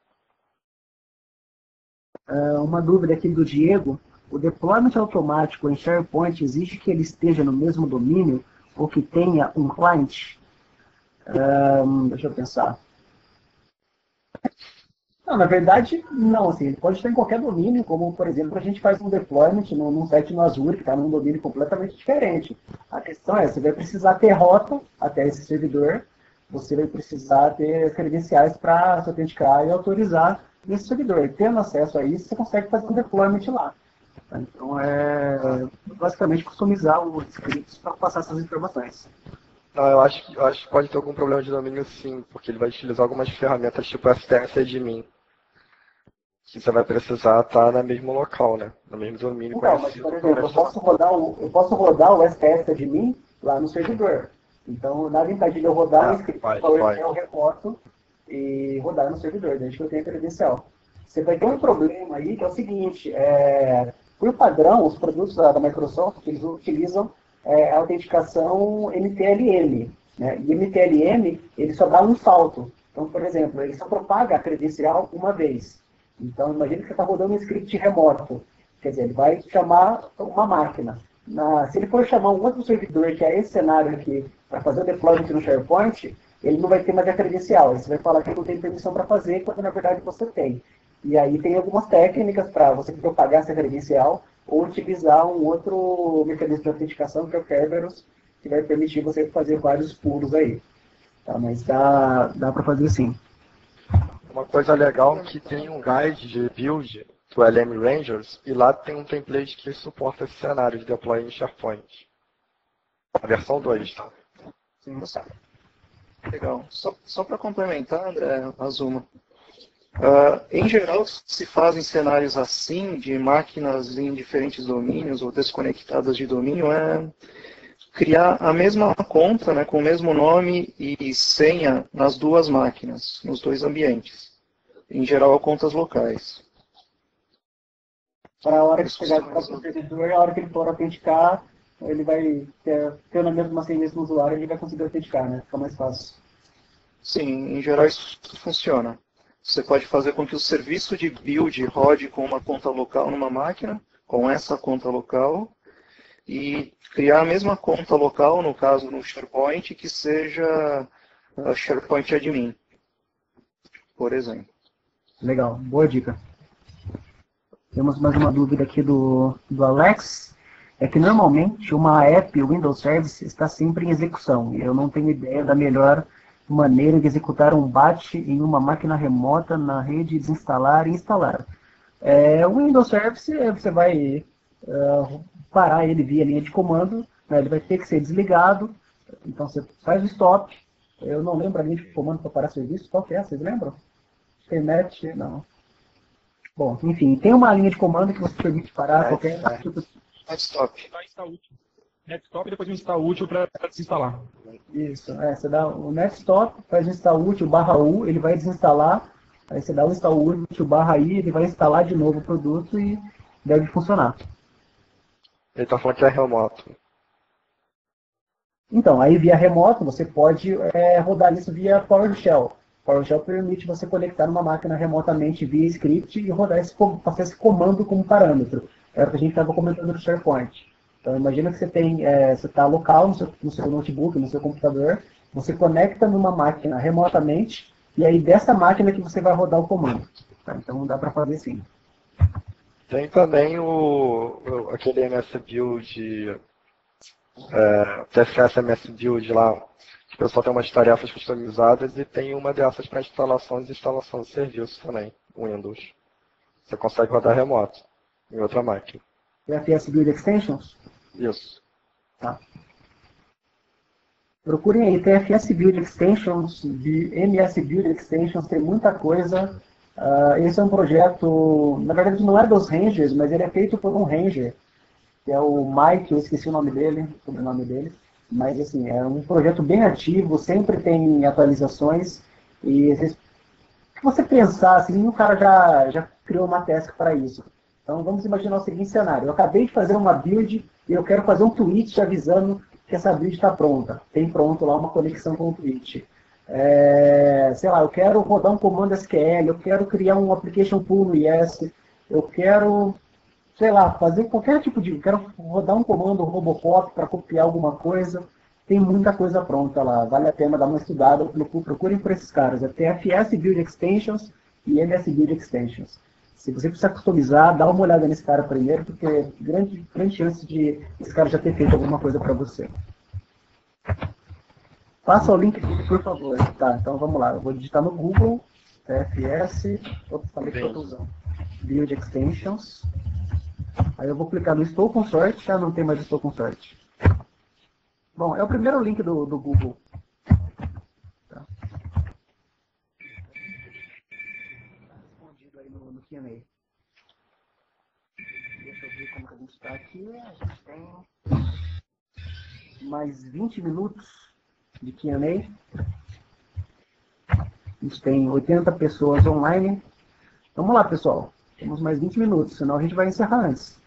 Uma dúvida aqui do Diego. O deployment automático em SharePoint exige que ele esteja no mesmo domínio ou que tenha um client? Deixa eu pensar. Não, na verdade, não. Assim, ele pode estar em qualquer domínio, como, por exemplo, a gente faz um deployment num site no Azure, que está num domínio completamente diferente. A questão você vai precisar ter rota até esse servidor, você vai precisar ter credenciais para se autenticar e autorizar nesse servidor. E tendo acesso a isso, você consegue fazer um deployment lá. Então, basicamente customizar os scripts para passar essas informações. Não, eu acho que pode ter algum problema de domínio sim, porque ele vai utilizar algumas ferramentas tipo STS admin. Que você vai precisar estar no mesmo local, né? No mesmo domínio. Então, mas, por exemplo, eu posso rodar o STS admin lá no servidor. Então, nada impede de eu rodar o script PowerShell remoto e rodar no servidor, desde que eu tenha credencial. Você vai ter um problema aí, que é o seguinte, por padrão, os produtos da Microsoft, eles utilizam a autenticação MTLM. Né? E MTLM, ele só dá um salto. Então, por exemplo, ele só propaga a credencial uma vez. Então, imagine que você está rodando um script remoto. Quer dizer, ele vai chamar uma máquina. Se ele for chamar um outro servidor, que é esse cenário aqui, para fazer o deployment no SharePoint, ele não vai ter mais a credencial. Você vai falar que não tem permissão para fazer, quando na verdade você tem. E aí tem algumas técnicas para você propagar essa credencial ou utilizar um outro mecanismo de autenticação, que é o Kerberos, que vai permitir você fazer vários pulos aí. Tá, mas dá para fazer sim. Uma coisa legal é que tem um guide de build do LM Rangers e lá tem um template que suporta esse cenário de deploy em SharePoint. A versão 2, tá? Sim. Legal. Só para complementar, André, Azuma, em geral, se fazem cenários assim, de máquinas em diferentes domínios ou desconectadas de domínio, é criar a mesma conta, né, com o mesmo nome e senha nas duas máquinas, nos dois ambientes. Em geral, contas locais. Para a hora que chegar para o servidor, a hora que ele for autenticar, ele vai ter na mesma senha mesmo usuário, ele vai conseguir autenticar, né? Fica mais fácil. Sim, em geral isso funciona. Você pode fazer com que o serviço de build rode com uma conta local numa máquina, com essa conta local, e criar a mesma conta local, no caso no SharePoint, que seja a SharePoint Admin, por exemplo. Legal, boa dica. Temos mais uma dúvida aqui do Alex. É que normalmente uma app Windows Service está sempre em execução. E eu não tenho ideia da melhor maneira de executar um batch em uma máquina remota na rede, desinstalar e instalar. O Windows Service, você vai parar ele via linha de comando, né, ele vai ter que ser desligado, então você faz o stop. Eu não lembro a linha de comando para parar serviço, qual que é? Vocês lembram? Internet, não. Bom, enfim, tem uma linha de comando que você permite parar qualquer tipo de... Stop. Netstop e depois um install útil para desinstalar. Isso, você dá o netstop, faz o install útil /u, ele vai desinstalar, aí você dá o install útil /i, ele vai instalar de novo o produto e deve funcionar. Ele está falando que é remoto. Então, aí via remoto você pode rodar isso via PowerShell. PowerShell permite você conectar uma máquina remotamente via script e rodar passar esse comando como parâmetro. É o que a gente estava comentando no SharePoint. Então, imagina que você está local no seu notebook, no seu computador, você conecta numa máquina remotamente, e aí dessa máquina que você vai rodar o comando. Tá? Então, dá para fazer sim. Tem também aquele MS Build, TFS MS Build lá, que o pessoal tem umas tarefas customizadas e tem uma dessas para instalação e desinstalação de serviço também, Windows. Você consegue rodar remoto, em outra máquina. TFS Build Extensions? Isso. Tá. Procurem aí TFS Build Extensions, de MS Build Extensions, tem muita coisa. Esse é um projeto, na verdade não é dos Rangers, mas ele é feito por um Ranger, que é o Mike, eu esqueci o nome dele, o sobrenome dele. Mas assim, é um projeto bem ativo, sempre tem atualizações. E se você pensar assim, o cara já criou uma task para isso. Então vamos imaginar o seguinte cenário. Eu acabei de fazer uma build e eu quero fazer um tweet avisando que essa build está pronta. Tem pronto lá uma conexão com o tweet. Sei lá, eu quero rodar um comando SQL, eu quero criar um application pool no IS, eu quero, sei lá, fazer qualquer tipo de... Eu quero rodar um comando Robocop para copiar alguma coisa. Tem muita coisa pronta lá. Vale a pena dar uma estudada. Procurem por esses caras. É TFS Build Extensions e MS Build Extensions. Se você precisar customizar, dá uma olhada nesse cara primeiro, porque grande chance de esse cara já ter feito alguma coisa para você. Passa o link aqui, por favor. Tá, então vamos lá. Eu vou digitar no Google, TFS, falei que eu estou usando, Build Extensions. Aí eu vou clicar no Estou com sorte, não tem mais Estou com sorte. Bom, é o primeiro link do Google. Tá. Respondido aí no Q&A. Deixa eu ver como que a gente está aqui. A gente tem mais 20 minutos de Q&A. A gente tem 80 pessoas online. Vamos lá, pessoal. Temos mais 20 minutos, senão a gente vai encerrar antes.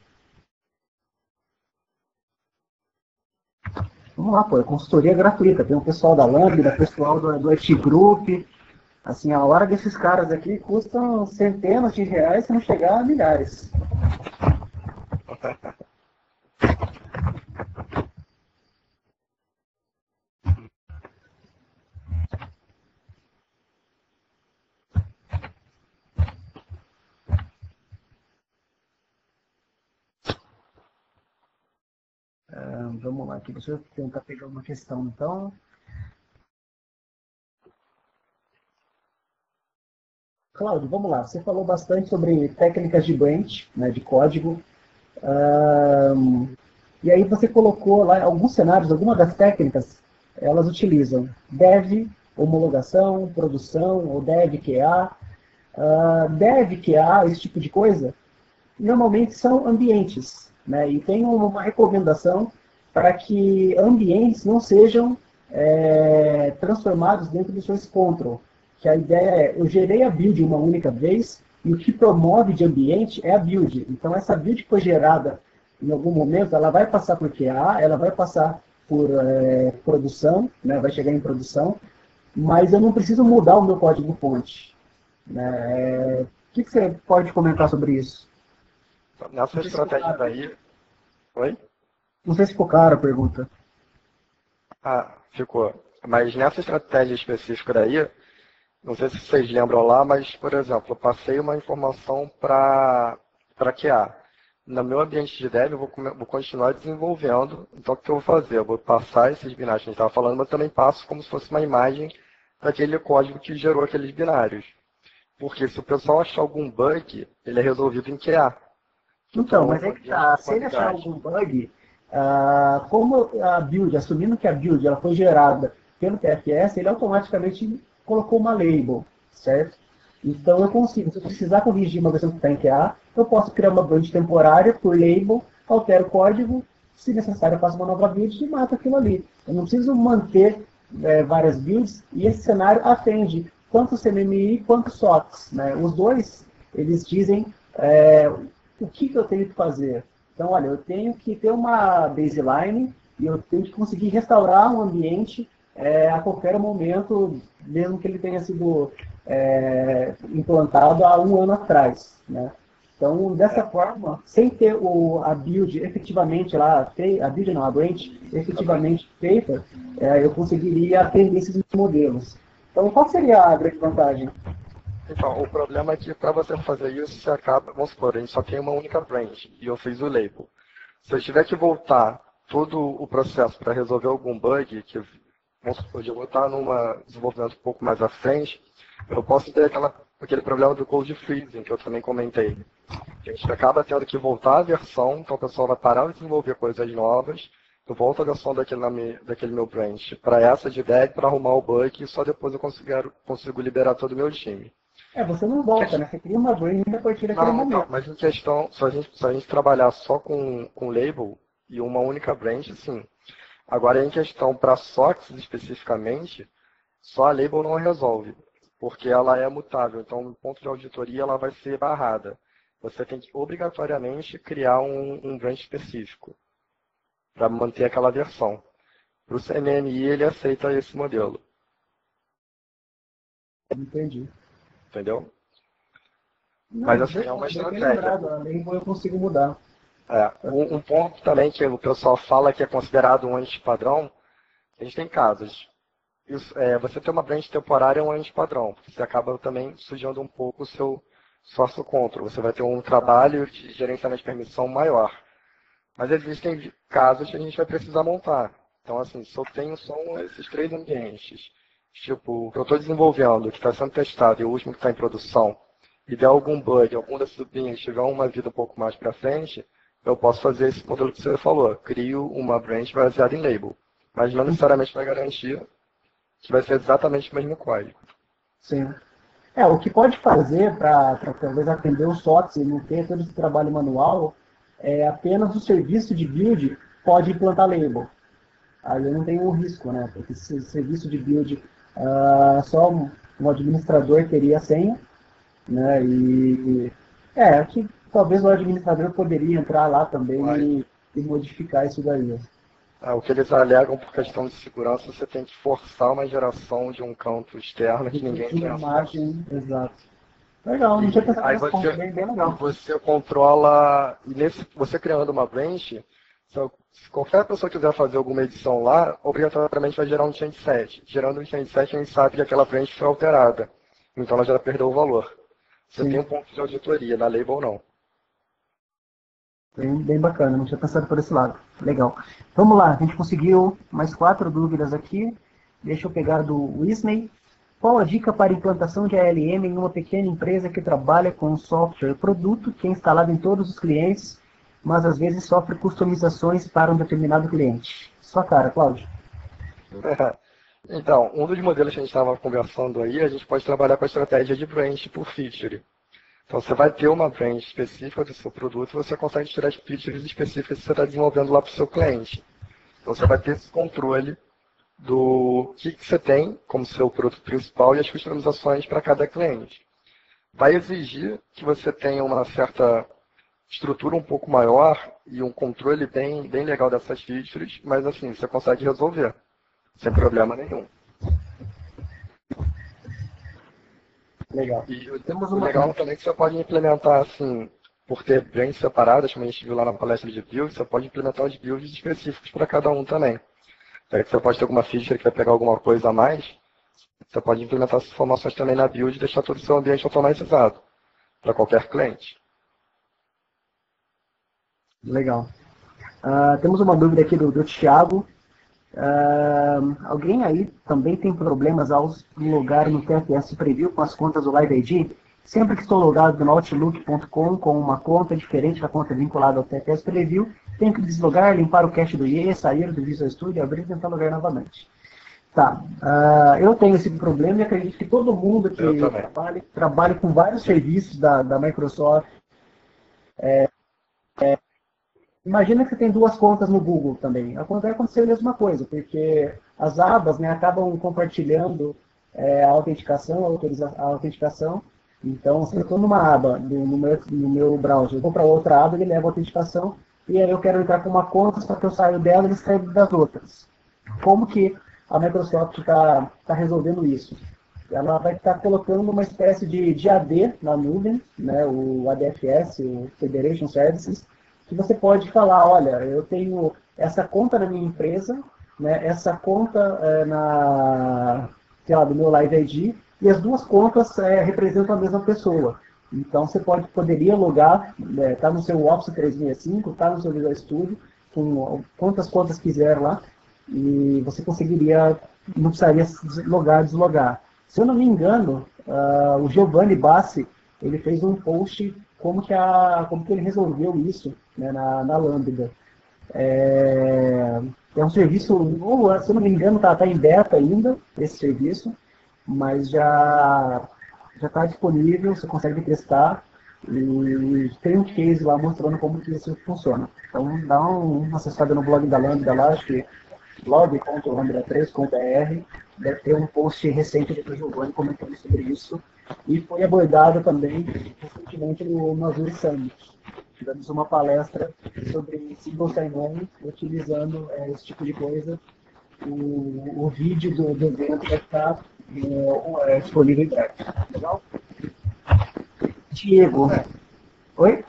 Vamos lá, pô, é consultoria gratuita. Tem o pessoal da Lambda, pessoal do IT Group. Assim, a hora desses caras aqui custam centenas de reais, se não chegar a milhares. questões. Vamos lá, aqui, deixa eu tentar pegar uma questão, então. Cláudio, vamos lá. Você falou bastante sobre técnicas de branch, né, de código. E aí você colocou lá alguns cenários, algumas das técnicas, elas utilizam dev, homologação, produção, ou dev QA. Dev QA, esse tipo de coisa, normalmente são ambientes, né? E tem uma recomendação para que ambientes não sejam transformados dentro do source control. Que a ideia é, eu gerei a build uma única vez, e o que promove de ambiente é a build. Então essa build que foi gerada em algum momento, ela vai passar por QA, ela vai passar por produção, né? Vai chegar em produção, mas eu não preciso mudar o meu código-fonte. Né? O que você pode comentar sobre isso? Nessa estratégia daí... Oi? Não sei se ficou clara a pergunta. Ah, ficou. Mas nessa estratégia específica daí, não sei se vocês lembram lá, mas, por exemplo, eu passei uma informação para QA. No meu ambiente de dev, eu vou continuar desenvolvendo. Então, o que eu vou fazer? Eu vou passar esses binários que a gente estava falando, mas também passo como se fosse uma imagem daquele código que gerou aqueles binários. Porque se o pessoal achar algum bug, ele é resolvido em QA. Então, mas é que tá. Se ele achar algum bug, como a build, assumindo que a build ela foi gerada pelo TFS, ele automaticamente colocou uma label, certo? Então eu consigo, se eu precisar corrigir uma versão que está em QA, eu posso criar uma build temporária por label, altero o código, se necessário eu faço uma nova build e mato aquilo ali. Eu não preciso manter várias builds, e esse cenário atende tanto o CMMI quanto o SOX. Né? Os dois, eles dizem o que eu tenho que fazer. Então, olha, eu tenho que ter uma baseline e eu tenho que conseguir restaurar um ambiente a qualquer momento, mesmo que ele tenha sido implantado há um ano atrás. Né? Então, dessa forma, sem ter a build efetivamente lá, a branch efetivamente feita, eu conseguiria atender esses modelos. Então, qual seria a grande vantagem? Então, o problema é que para você fazer isso, você acaba, vamos supor, a gente só tem uma única branch e eu fiz o label. Se eu tiver que voltar todo o processo para resolver algum bug, que vamos supor, eu vou estar num desenvolvimento um pouco mais à frente, eu posso ter aquele problema do code freezing, que eu também comentei. A gente acaba tendo que voltar a versão, então o pessoal vai parar de desenvolver coisas novas, eu volto a versão daquele meu branch para essa de dev para arrumar o bug e só depois eu consigo liberar todo o meu time. Você não volta, né? Você cria uma branch a partir daquele momento. Não, mas em questão, se a gente trabalhar só com label e uma única branch, sim. Agora, em questão para SOX especificamente, só a label não resolve, porque ela é mutável. Então, no ponto de auditoria, ela vai ser barrada. Você tem que, obrigatoriamente, criar um branch específico para manter aquela versão. Para o CMMI, ele aceita esse modelo. Entendi. Entendeu? Não, mas assim, é uma estratégia. A label eu consigo mudar. Um ponto também que o pessoal fala que é considerado um anti-padrão, a gente tem casos. Você ter uma branch temporária é um anti-padrão, porque você acaba também sujando um pouco o seu source control. Você vai ter um trabalho de gerenciamento de permissão maior. Mas existem casos que a gente vai precisar montar. Então, assim, se eu tenho só esses 3 ambientes, tipo, que eu estou desenvolvendo, que está sendo testado, e o último que está em produção, e der algum bug, algum desses ambientes tiver uma vida um pouco mais para frente, eu posso fazer esse modelo que você falou. Crio uma branch baseada em label. Mas não necessariamente vai garantir que vai ser exatamente o mesmo código. Sim. O que pode fazer para talvez atender o SOX e não ter todo esse trabalho manual, é apenas o serviço de build pode implantar label. Aí eu não tenho o risco, né? Porque esse serviço de build, só um administrador teria a senha, né? E que talvez o administrador poderia entrar lá também e modificar isso daí. O que eles alegam por questão de segurança, você tem que forçar uma geração de um campo externo que ninguém tem imagem, exato. Legal, não tinha pensado nesse ponto, bem legal. Você controla, você criando uma branch, se qualquer pessoa quiser fazer alguma edição lá, obrigatoriamente vai gerar um change set. Gerando um change set, a gente sabe que aquela branch foi alterada. Então ela já perdeu o valor. Você tem um ponto de auditoria, na label não. Bem bacana, não tinha pensado por esse lado. Legal. Vamos lá, a gente conseguiu mais 4 dúvidas aqui. Deixa eu pegar do Wisney. Qual a dica para implantação de ALM em uma pequena empresa que trabalha com um software produto que é instalado em todos os clientes, mas às vezes sofre customizações para um determinado cliente? Sua cara, Cláudio. Então, um dos modelos que a gente estava conversando aí, a gente pode trabalhar com a estratégia de branch por feature. Então, você vai ter uma branch específica do seu produto e você consegue tirar as features específicas que você está desenvolvendo lá para o seu cliente. Então, você vai ter esse controle do que você tem como seu produto principal e as customizações para cada cliente. Vai exigir que você tenha uma certa estrutura um pouco maior e um controle bem legal dessas features, mas assim, você consegue resolver, sem problema nenhum. Legal. E o legal também é que você pode implementar, assim, por ter branches separadas, como a gente viu lá na palestra de builds, você pode implementar os builds específicos para cada um também. Então, você pode ter alguma feature que vai pegar alguma coisa a mais, você pode implementar essas informações também na build e deixar todo o seu ambiente automatizado para qualquer cliente. Legal. Temos uma dúvida aqui do Thiago. Alguém aí também tem problemas ao logar no TFS Preview com as contas do Live ID? Sempre que estou logado no Outlook.com com uma conta diferente da conta vinculada ao TFS Preview, tenho que deslogar, limpar o cache do IE, sair do Visual Studio, abrir e tentar logar novamente. Tá, eu tenho esse problema e acredito que todo mundo que trabalha com vários serviços da Microsoft. Imagina que você tem 2 contas no Google também. Vai acontecer a mesma coisa, porque as abas, né, acabam compartilhando a autenticação, a autenticação. Então, se eu estou numa aba no meu browser, eu vou para outra aba, ele leva a autenticação, e aí eu quero entrar com uma conta, só que eu saio dela e ele sai das outras. Como que a Microsoft está resolvendo isso? Ela vai estar colocando uma espécie de AD na nuvem, né, o ADFS, o Federation Services, que você pode falar, olha, eu tenho essa conta na minha empresa, né, essa conta do meu Live ID, e as 2 contas representam a mesma pessoa. Então você poderia logar, tá no seu Office 365, tá no seu Visual Studio, com quantas contas quiser lá, e você conseguiria, não precisaria logar, deslogar. Se eu não me engano, o Giovanni Bassi, ele fez um post como que ele resolveu isso, né, na Lambda. É um serviço, se eu não me engano, está em beta ainda, esse serviço, mas já está disponível, você consegue testar, e tem um case lá mostrando como que isso funciona. Então dá uma acessada no blog da Lambda lá, acho que blog.lambda3.br, deve ter um post recente do Giovanni comentando sobre isso, e foi abordado também recentemente no Azure Summit. Tivemos uma palestra sobre single sign-on utilizando esse tipo de coisa. O vídeo do evento vai estar disponível em breve. Legal? Diego. Oi?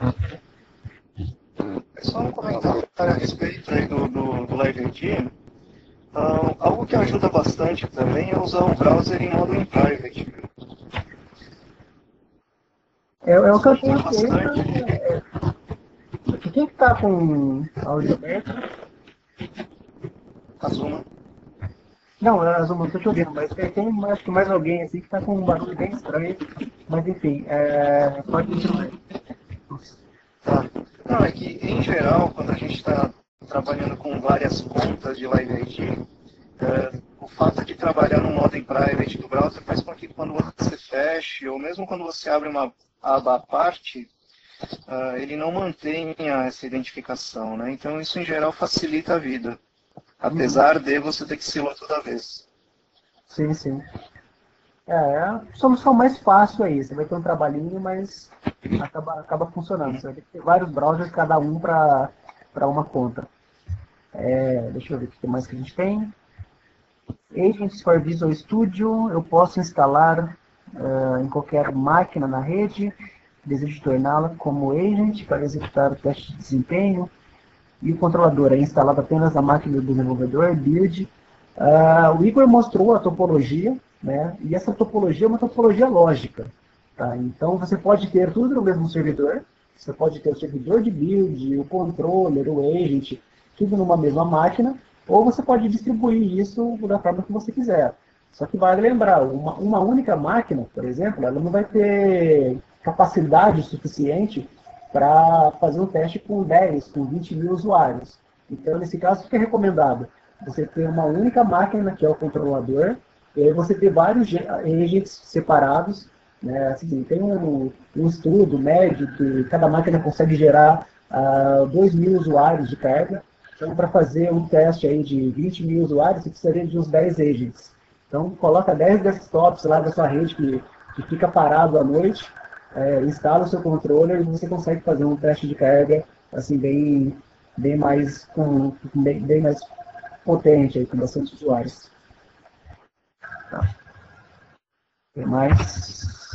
É só um comentário a respeito aí do Live ID. Algo que ajuda bastante também é usar o browser em modo in private. É o que eu tenho feito. Quem que está com áudio aberto? A Zuma. Não, a Zuma, não estou te ouvindo, mas tem acho que mais alguém assim que está com um barulho bem estranho. Mas enfim, pode continuar. Tá. Não, é que em geral, quando a gente está trabalhando com várias contas de Live ID, o fato de trabalhar no modo em private do browser faz com que quando você feche, ou mesmo quando você abre uma aba à parte, ele não mantenha essa identificação, né? Então isso em geral facilita a vida, apesar de você ter que silar toda vez. Sim, sim. É a solução mais fácil aí. Você vai ter um trabalhinho, mas acaba funcionando. Você vai ter vários browsers, cada um para uma conta. Deixa eu ver o que mais que a gente tem. Agents for Visual Studio, eu posso instalar em qualquer máquina na rede. Desejo torná-la como agent para executar o teste de desempenho. E o controlador é instalado apenas na máquina do desenvolvedor, build. O Igor mostrou a topologia, né? E essa topologia é uma topologia lógica. Tá? Então você pode ter tudo no mesmo servidor, Você pode ter o servidor de build, o controller, o agent, tudo numa mesma máquina, ou você pode distribuir isso da forma que você quiser. Só que vale lembrar, uma única máquina, por exemplo, ela não vai ter capacidade suficiente para fazer um teste com 10, com 20 mil usuários. Então, nesse caso, o que é recomendado? Você ter uma única máquina, que é o controlador, e aí você ter vários agents separados, né? Assim, tem um estudo médio que cada máquina consegue gerar 2 mil usuários de carga. Então, para fazer um teste aí de 20 mil usuários, você precisaria de uns 10 agents. Então, coloca 10 desktops lá da sua rede que fica parado à noite, instala o seu controller e você consegue fazer um teste de carga assim, bem mais potente, aí, com bastante usuários. Tá. Tem mais?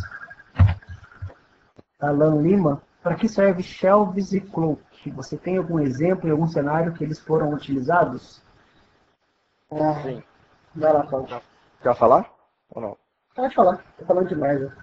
Alan Lima, para que serve shelves e cloak? Você tem algum exemplo em algum cenário que eles foram utilizados? Sim. Vai lá, Cláudio. Quer falar ou não? Pode falar, estou falando demais. Né?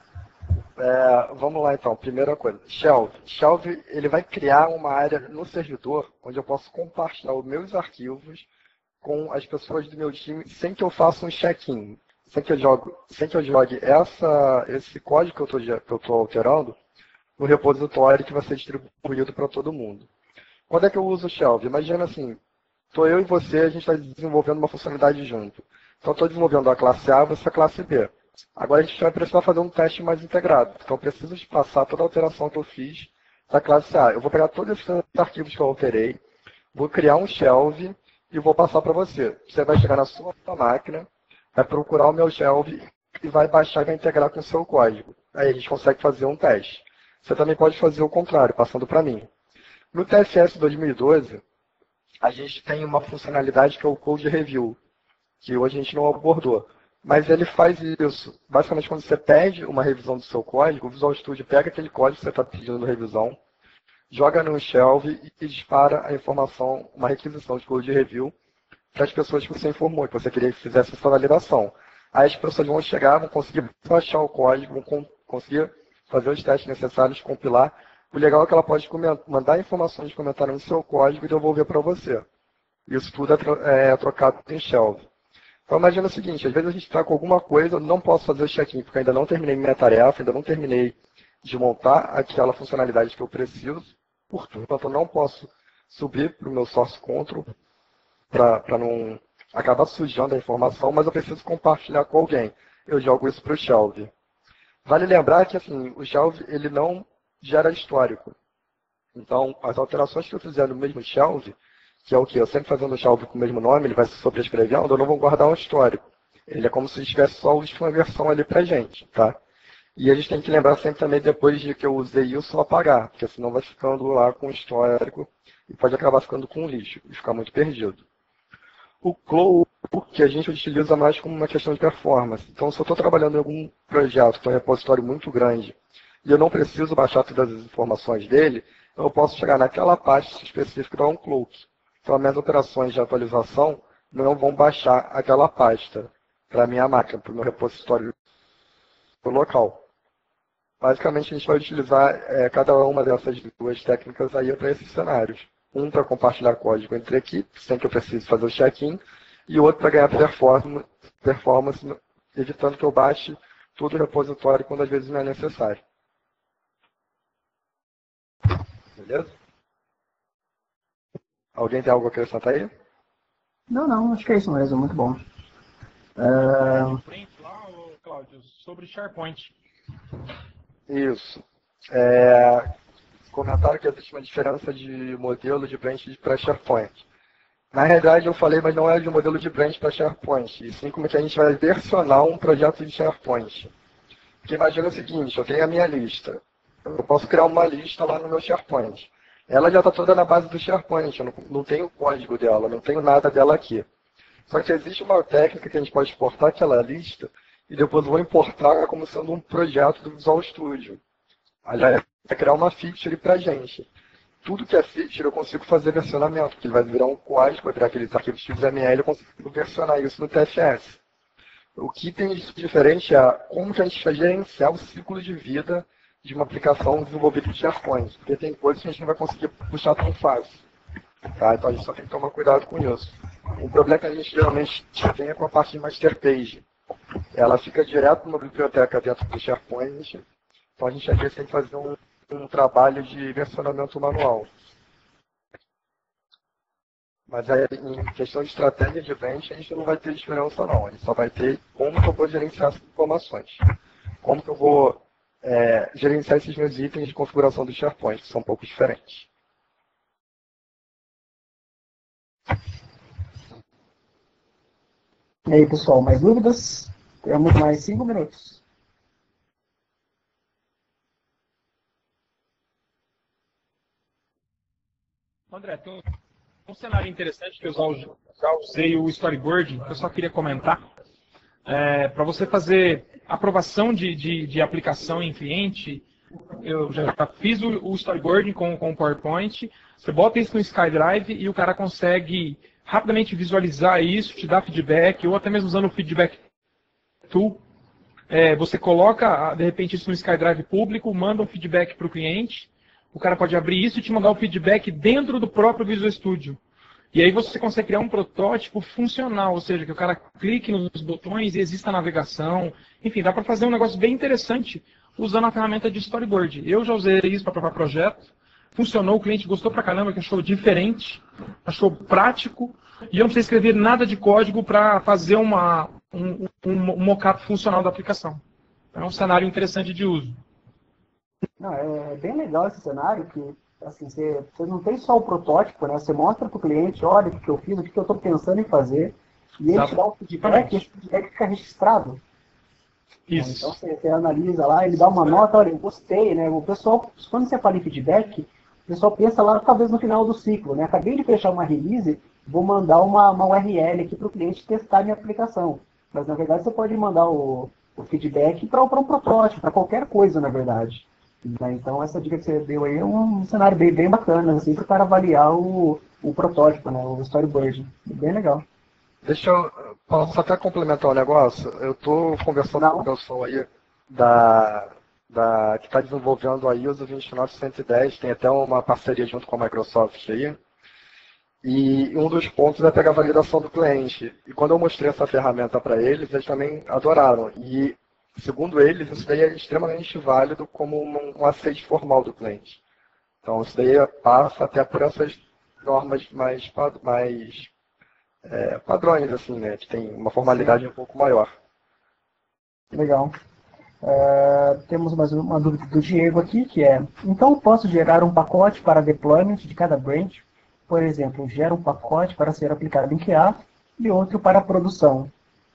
Vamos lá então, primeira coisa, Shelve. Shelve, ele vai criar uma área no servidor onde eu posso compartilhar os meus arquivos com as pessoas do meu time sem que eu faça um check-in, sem que eu jogue esse código que eu estou alterando no repositório que vai ser distribuído para todo mundo. Quando é que eu uso o Shelve? Imagina assim, estou eu e você, a gente está desenvolvendo uma funcionalidade junto. Então, estou desenvolvendo a classe A, você a classe B. Agora, a gente vai precisar fazer um teste mais integrado. Então, eu preciso de passar toda a alteração que eu fiz da classe A. Eu vou pegar todos esses arquivos que eu alterei, vou criar um shelve e vou passar para você. Você vai chegar na sua máquina, vai procurar o meu shelve e vai baixar e vai integrar com o seu código. Aí a gente consegue fazer um teste. Você também pode fazer o contrário, passando para mim. No TFS 2012, a gente tem uma funcionalidade que é o Code Review, que hoje a gente não abordou. Mas ele faz isso. Basicamente, quando você pede uma revisão do seu código, o Visual Studio pega aquele código que você está pedindo revisão, joga no shelve e dispara a informação, uma requisição de code review para as pessoas que você informou, que você queria que fizesse essa validação. Aí as pessoas vão chegar, vão conseguir baixar o código, vão conseguir fazer os testes necessários, compilar. O legal é que ela pode mandar informações de comentário no seu código e devolver para você. Isso tudo é trocado em shelve. Então imagina o seguinte, às vezes a gente está com alguma coisa, eu não posso fazer o check-in porque ainda não terminei minha tarefa, ainda não terminei de montar aquela funcionalidade que eu preciso, portanto eu não posso subir para o meu source control para não acabar sujando a informação, mas eu preciso compartilhar com alguém. Eu jogo isso para o shelve. Vale lembrar que assim, o shelve ele não gera histórico. Então as alterações que eu fizer no mesmo shelve, que é o que? Eu sempre fazendo o shelve com o mesmo nome, ele vai se sobrescrevendo, eu não vou guardar um histórico. Ele é como se estivesse só a última versão ali pra gente, tá? E a gente tem que lembrar sempre também, depois de que eu usei isso, apagar, porque senão vai ficando lá com o histórico e pode acabar ficando com lixo e ficar muito perdido. O Cloak, que a gente utiliza mais como uma questão de performance. Então, se eu estou trabalhando em algum projeto com um repositório muito grande e eu não preciso baixar todas as informações dele, eu posso chegar naquela pasta específica e dar um Cloak. Então, minhas operações de atualização não vão baixar aquela pasta para a minha máquina, para o meu repositório local. Basicamente, a gente vai utilizar cada uma dessas duas técnicas aí para esses cenários. Um para compartilhar código entre equipes, sem que eu precise fazer o check-in, e outro para ganhar performance, evitando que eu baixe todo o repositório quando às vezes não é necessário. Beleza? Alguém tem algo a acrescentar aí? Não, acho que é isso mesmo, muito bom. Frente lá, Cláudio, sobre SharePoint. Isso. Comentaram que existe uma diferença de modelo de branch para SharePoint. Na realidade, eu falei, mas não é de modelo de branch para SharePoint, e sim como que a gente vai versionar um projeto de SharePoint. Porque imagina o seguinte, eu tenho a minha lista. Eu posso criar uma lista lá no meu SharePoint. Ela já está toda na base do SharePoint, eu não tenho o código dela, não tenho nada dela aqui. Só que existe uma técnica que a gente pode exportar aquela lista e depois eu vou importar como sendo um projeto do Visual Studio. Aliás, vai criar uma feature para a gente. Tudo que é feature eu consigo fazer versionamento, porque ele vai virar um código, vai virar aqueles arquivos XML, eu consigo versionar isso no TFS. O que tem de diferente é como que a gente vai gerenciar o ciclo de vida de uma aplicação desenvolvida em SharePoint, porque tem coisas que a gente não vai conseguir puxar tão fácil. Tá? Então a gente só tem que tomar cuidado com isso. O problema que a gente geralmente tem é com a parte de master page. Ela fica direto numa biblioteca dentro do SharePoint, então a gente às vezes tem que fazer um trabalho de versionamento manual. Mas aí, em questão de estratégia de bench, a gente não vai ter diferença não. A gente só vai ter como que eu vou gerenciar essas informações. Como que eu vou gerenciar esses meus itens de configuração do SharePoint, que são um pouco diferentes. E aí, pessoal, mais dúvidas? Temos mais 5 minutos. André, tem um cenário interessante que eu já usei o storyboard, que eu só queria comentar. Para você fazer aprovação de aplicação em cliente, eu já fiz o storyboarding com o PowerPoint, você bota isso no SkyDrive e o cara consegue rapidamente visualizar isso, te dar feedback, ou até mesmo usando o feedback tool. Você coloca, de repente, isso no SkyDrive público, manda um feedback para o cliente, o cara pode abrir isso e te mandar o feedback dentro do próprio Visual Studio. E aí você consegue criar um protótipo funcional, ou seja, que o cara clique nos botões e exista a navegação. Enfim, dá para fazer um negócio bem interessante usando a ferramenta de storyboard. Eu já usei isso para provar projeto, funcionou, o cliente gostou pra caramba, que achou diferente, achou prático, e eu não precisei escrever nada de código para fazer um mockup funcional da aplicação. É um cenário interessante de uso. Não, é bem legal esse cenário, que assim, você não tem só o protótipo, né? Você mostra para o cliente, olha o que eu fiz, o que eu estou pensando em fazer, e ele te dá o feedback, e esse feedback fica registrado. Isso. Então você analisa lá, ele dá uma nota, olha, eu gostei, né? O pessoal, quando você fala em feedback, o pessoal pensa lá talvez no final do ciclo, né? Acabei de fechar uma release, vou mandar uma URL aqui para o cliente testar minha aplicação. Mas na verdade você pode mandar o feedback para um protótipo, para qualquer coisa, na verdade. Né? Então essa dica que você deu aí é um cenário bem bacana, assim, para o cara avaliar o protótipo, né? O storyboard. Bem legal. Posso até complementar o negócio? Eu estou conversando com o pessoal aí que está desenvolvendo a ISO 29110, tem até uma parceria junto com a Microsoft aí. E um dos pontos é pegar a validação do cliente. E quando eu mostrei essa ferramenta para eles, eles também adoraram. E, segundo eles, isso daí é extremamente válido como um aceite formal do cliente. Então, isso daí passa até por essas normas mais padrões, assim, né? Que tem uma formalidade um pouco maior. Legal. Temos mais uma dúvida do Diego aqui, que é: então posso gerar um pacote para deployment de cada branch? Por exemplo, gera um pacote para ser aplicado em QA e outro para produção.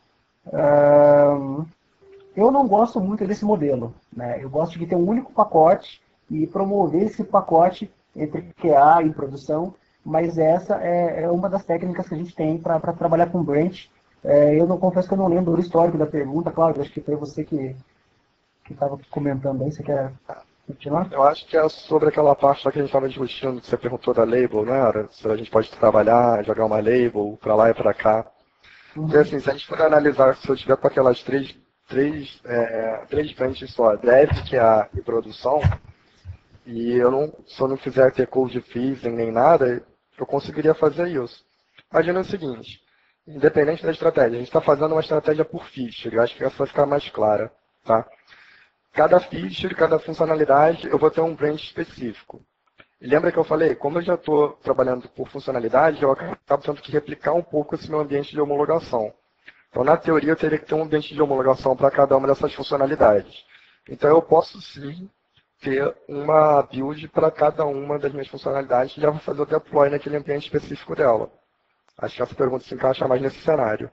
Eu não gosto muito desse modelo, né? Eu gosto de ter um único pacote e promover esse pacote entre QA e produção, mas essa é uma das técnicas que a gente tem para trabalhar com branch. Eu não confesso que eu não lembro o histórico da pergunta, claro, acho que foi você que estava comentando aí, você quer continuar? Eu acho que é sobre aquela parte lá que a gente estava discutindo, que você perguntou da label, não era? Se a gente pode trabalhar, jogar uma label para lá e para cá. Porque assim, se a gente for analisar, se eu tiver com aquelas três branches só, dev, QA e produção, e se eu não quiser ter code freezing nem nada, eu conseguiria fazer isso. Imagina o seguinte, independente da estratégia, a gente está fazendo uma estratégia por feature, eu acho que essa vai ficar mais clara, tá? Cada feature, cada funcionalidade, eu vou ter um branch específico. E lembra que eu falei, como eu já estou trabalhando por funcionalidade, eu acabo tendo que replicar um pouco esse meu ambiente de homologação. Então, na teoria, eu teria que ter um ambiente de homologação para cada uma dessas funcionalidades. Então, eu posso sim ter uma build para cada uma das minhas funcionalidades e já vou fazer o deploy naquele ambiente específico dela. Acho que essa pergunta se encaixa mais nesse cenário.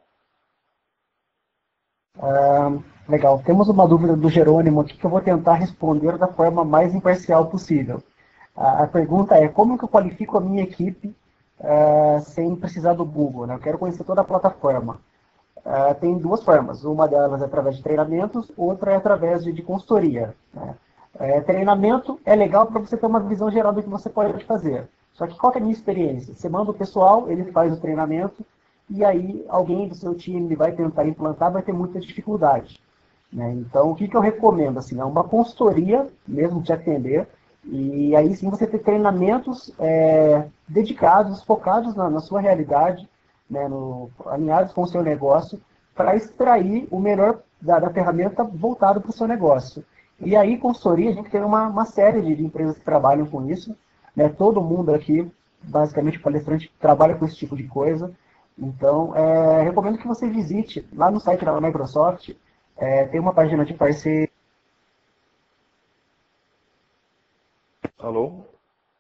Legal. Temos uma dúvida do Jerônimo aqui que eu vou tentar responder da forma mais imparcial possível. A pergunta é: como que eu qualifico a minha equipe sem precisar do Google? Né? Eu quero conhecer toda a plataforma. Tem duas formas. Uma delas é através de treinamentos, outra é através de consultoria. Né? Treinamento é legal para você ter uma visão geral do que você pode fazer. Só que qual que é a minha experiência? Você manda o pessoal, ele faz o treinamento, e aí alguém do seu time vai tentar implantar, vai ter muita dificuldade. né? Então, o que eu recomendo? Assim, é uma consultoria mesmo de atender, e aí sim você ter treinamentos dedicados, focados na sua realidade, né, alinhados com o seu negócio, para extrair o melhor da ferramenta voltado para o seu negócio. E aí, consultoria, a gente tem uma série de empresas que trabalham com isso, né? Todo mundo aqui, basicamente palestrante, trabalha com esse tipo de coisa. Então, recomendo que você visite lá no site da Microsoft, tem uma página de parceiro. Alô?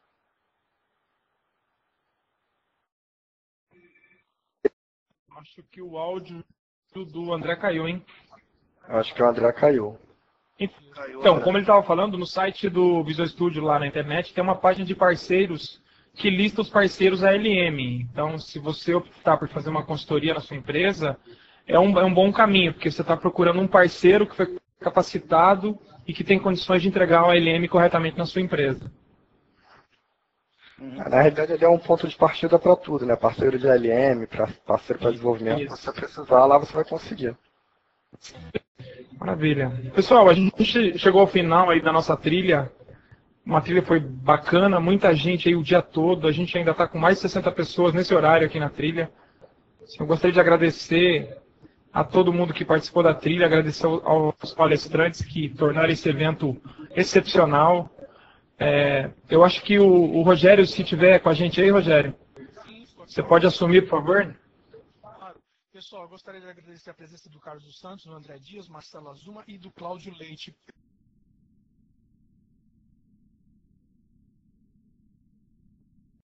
Acho que o áudio do André caiu, hein? Acho que o André caiu. Então, como ele estava falando, no site do Visual Studio lá na internet tem uma página de parceiros que lista os parceiros ALM. Então, se você optar por fazer uma consultoria na sua empresa, é um bom caminho, porque você está procurando um parceiro que foi capacitado e que tem condições de entregar o ALM corretamente na sua empresa. Na realidade, ele é um ponto de partida para tudo, né? Parceiro de ALM, parceiro para desenvolvimento. Se você precisar, lá você vai conseguir. Maravilha. Pessoal, a gente chegou ao final aí da nossa trilha. Uma trilha foi bacana, muita gente aí o dia todo. A gente ainda está com mais de 60 pessoas nesse horário aqui na trilha. Eu gostaria de agradecer a todo mundo que participou da trilha, agradecer aos palestrantes que tornaram esse evento excepcional. Eu acho que o Rogério, se estiver com a gente aí, Rogério, você pode assumir, por favor? Pessoal, eu gostaria de agradecer a presença do Carlos dos Santos, do André Dias, Marcelo Azuma e do Cláudio Leite.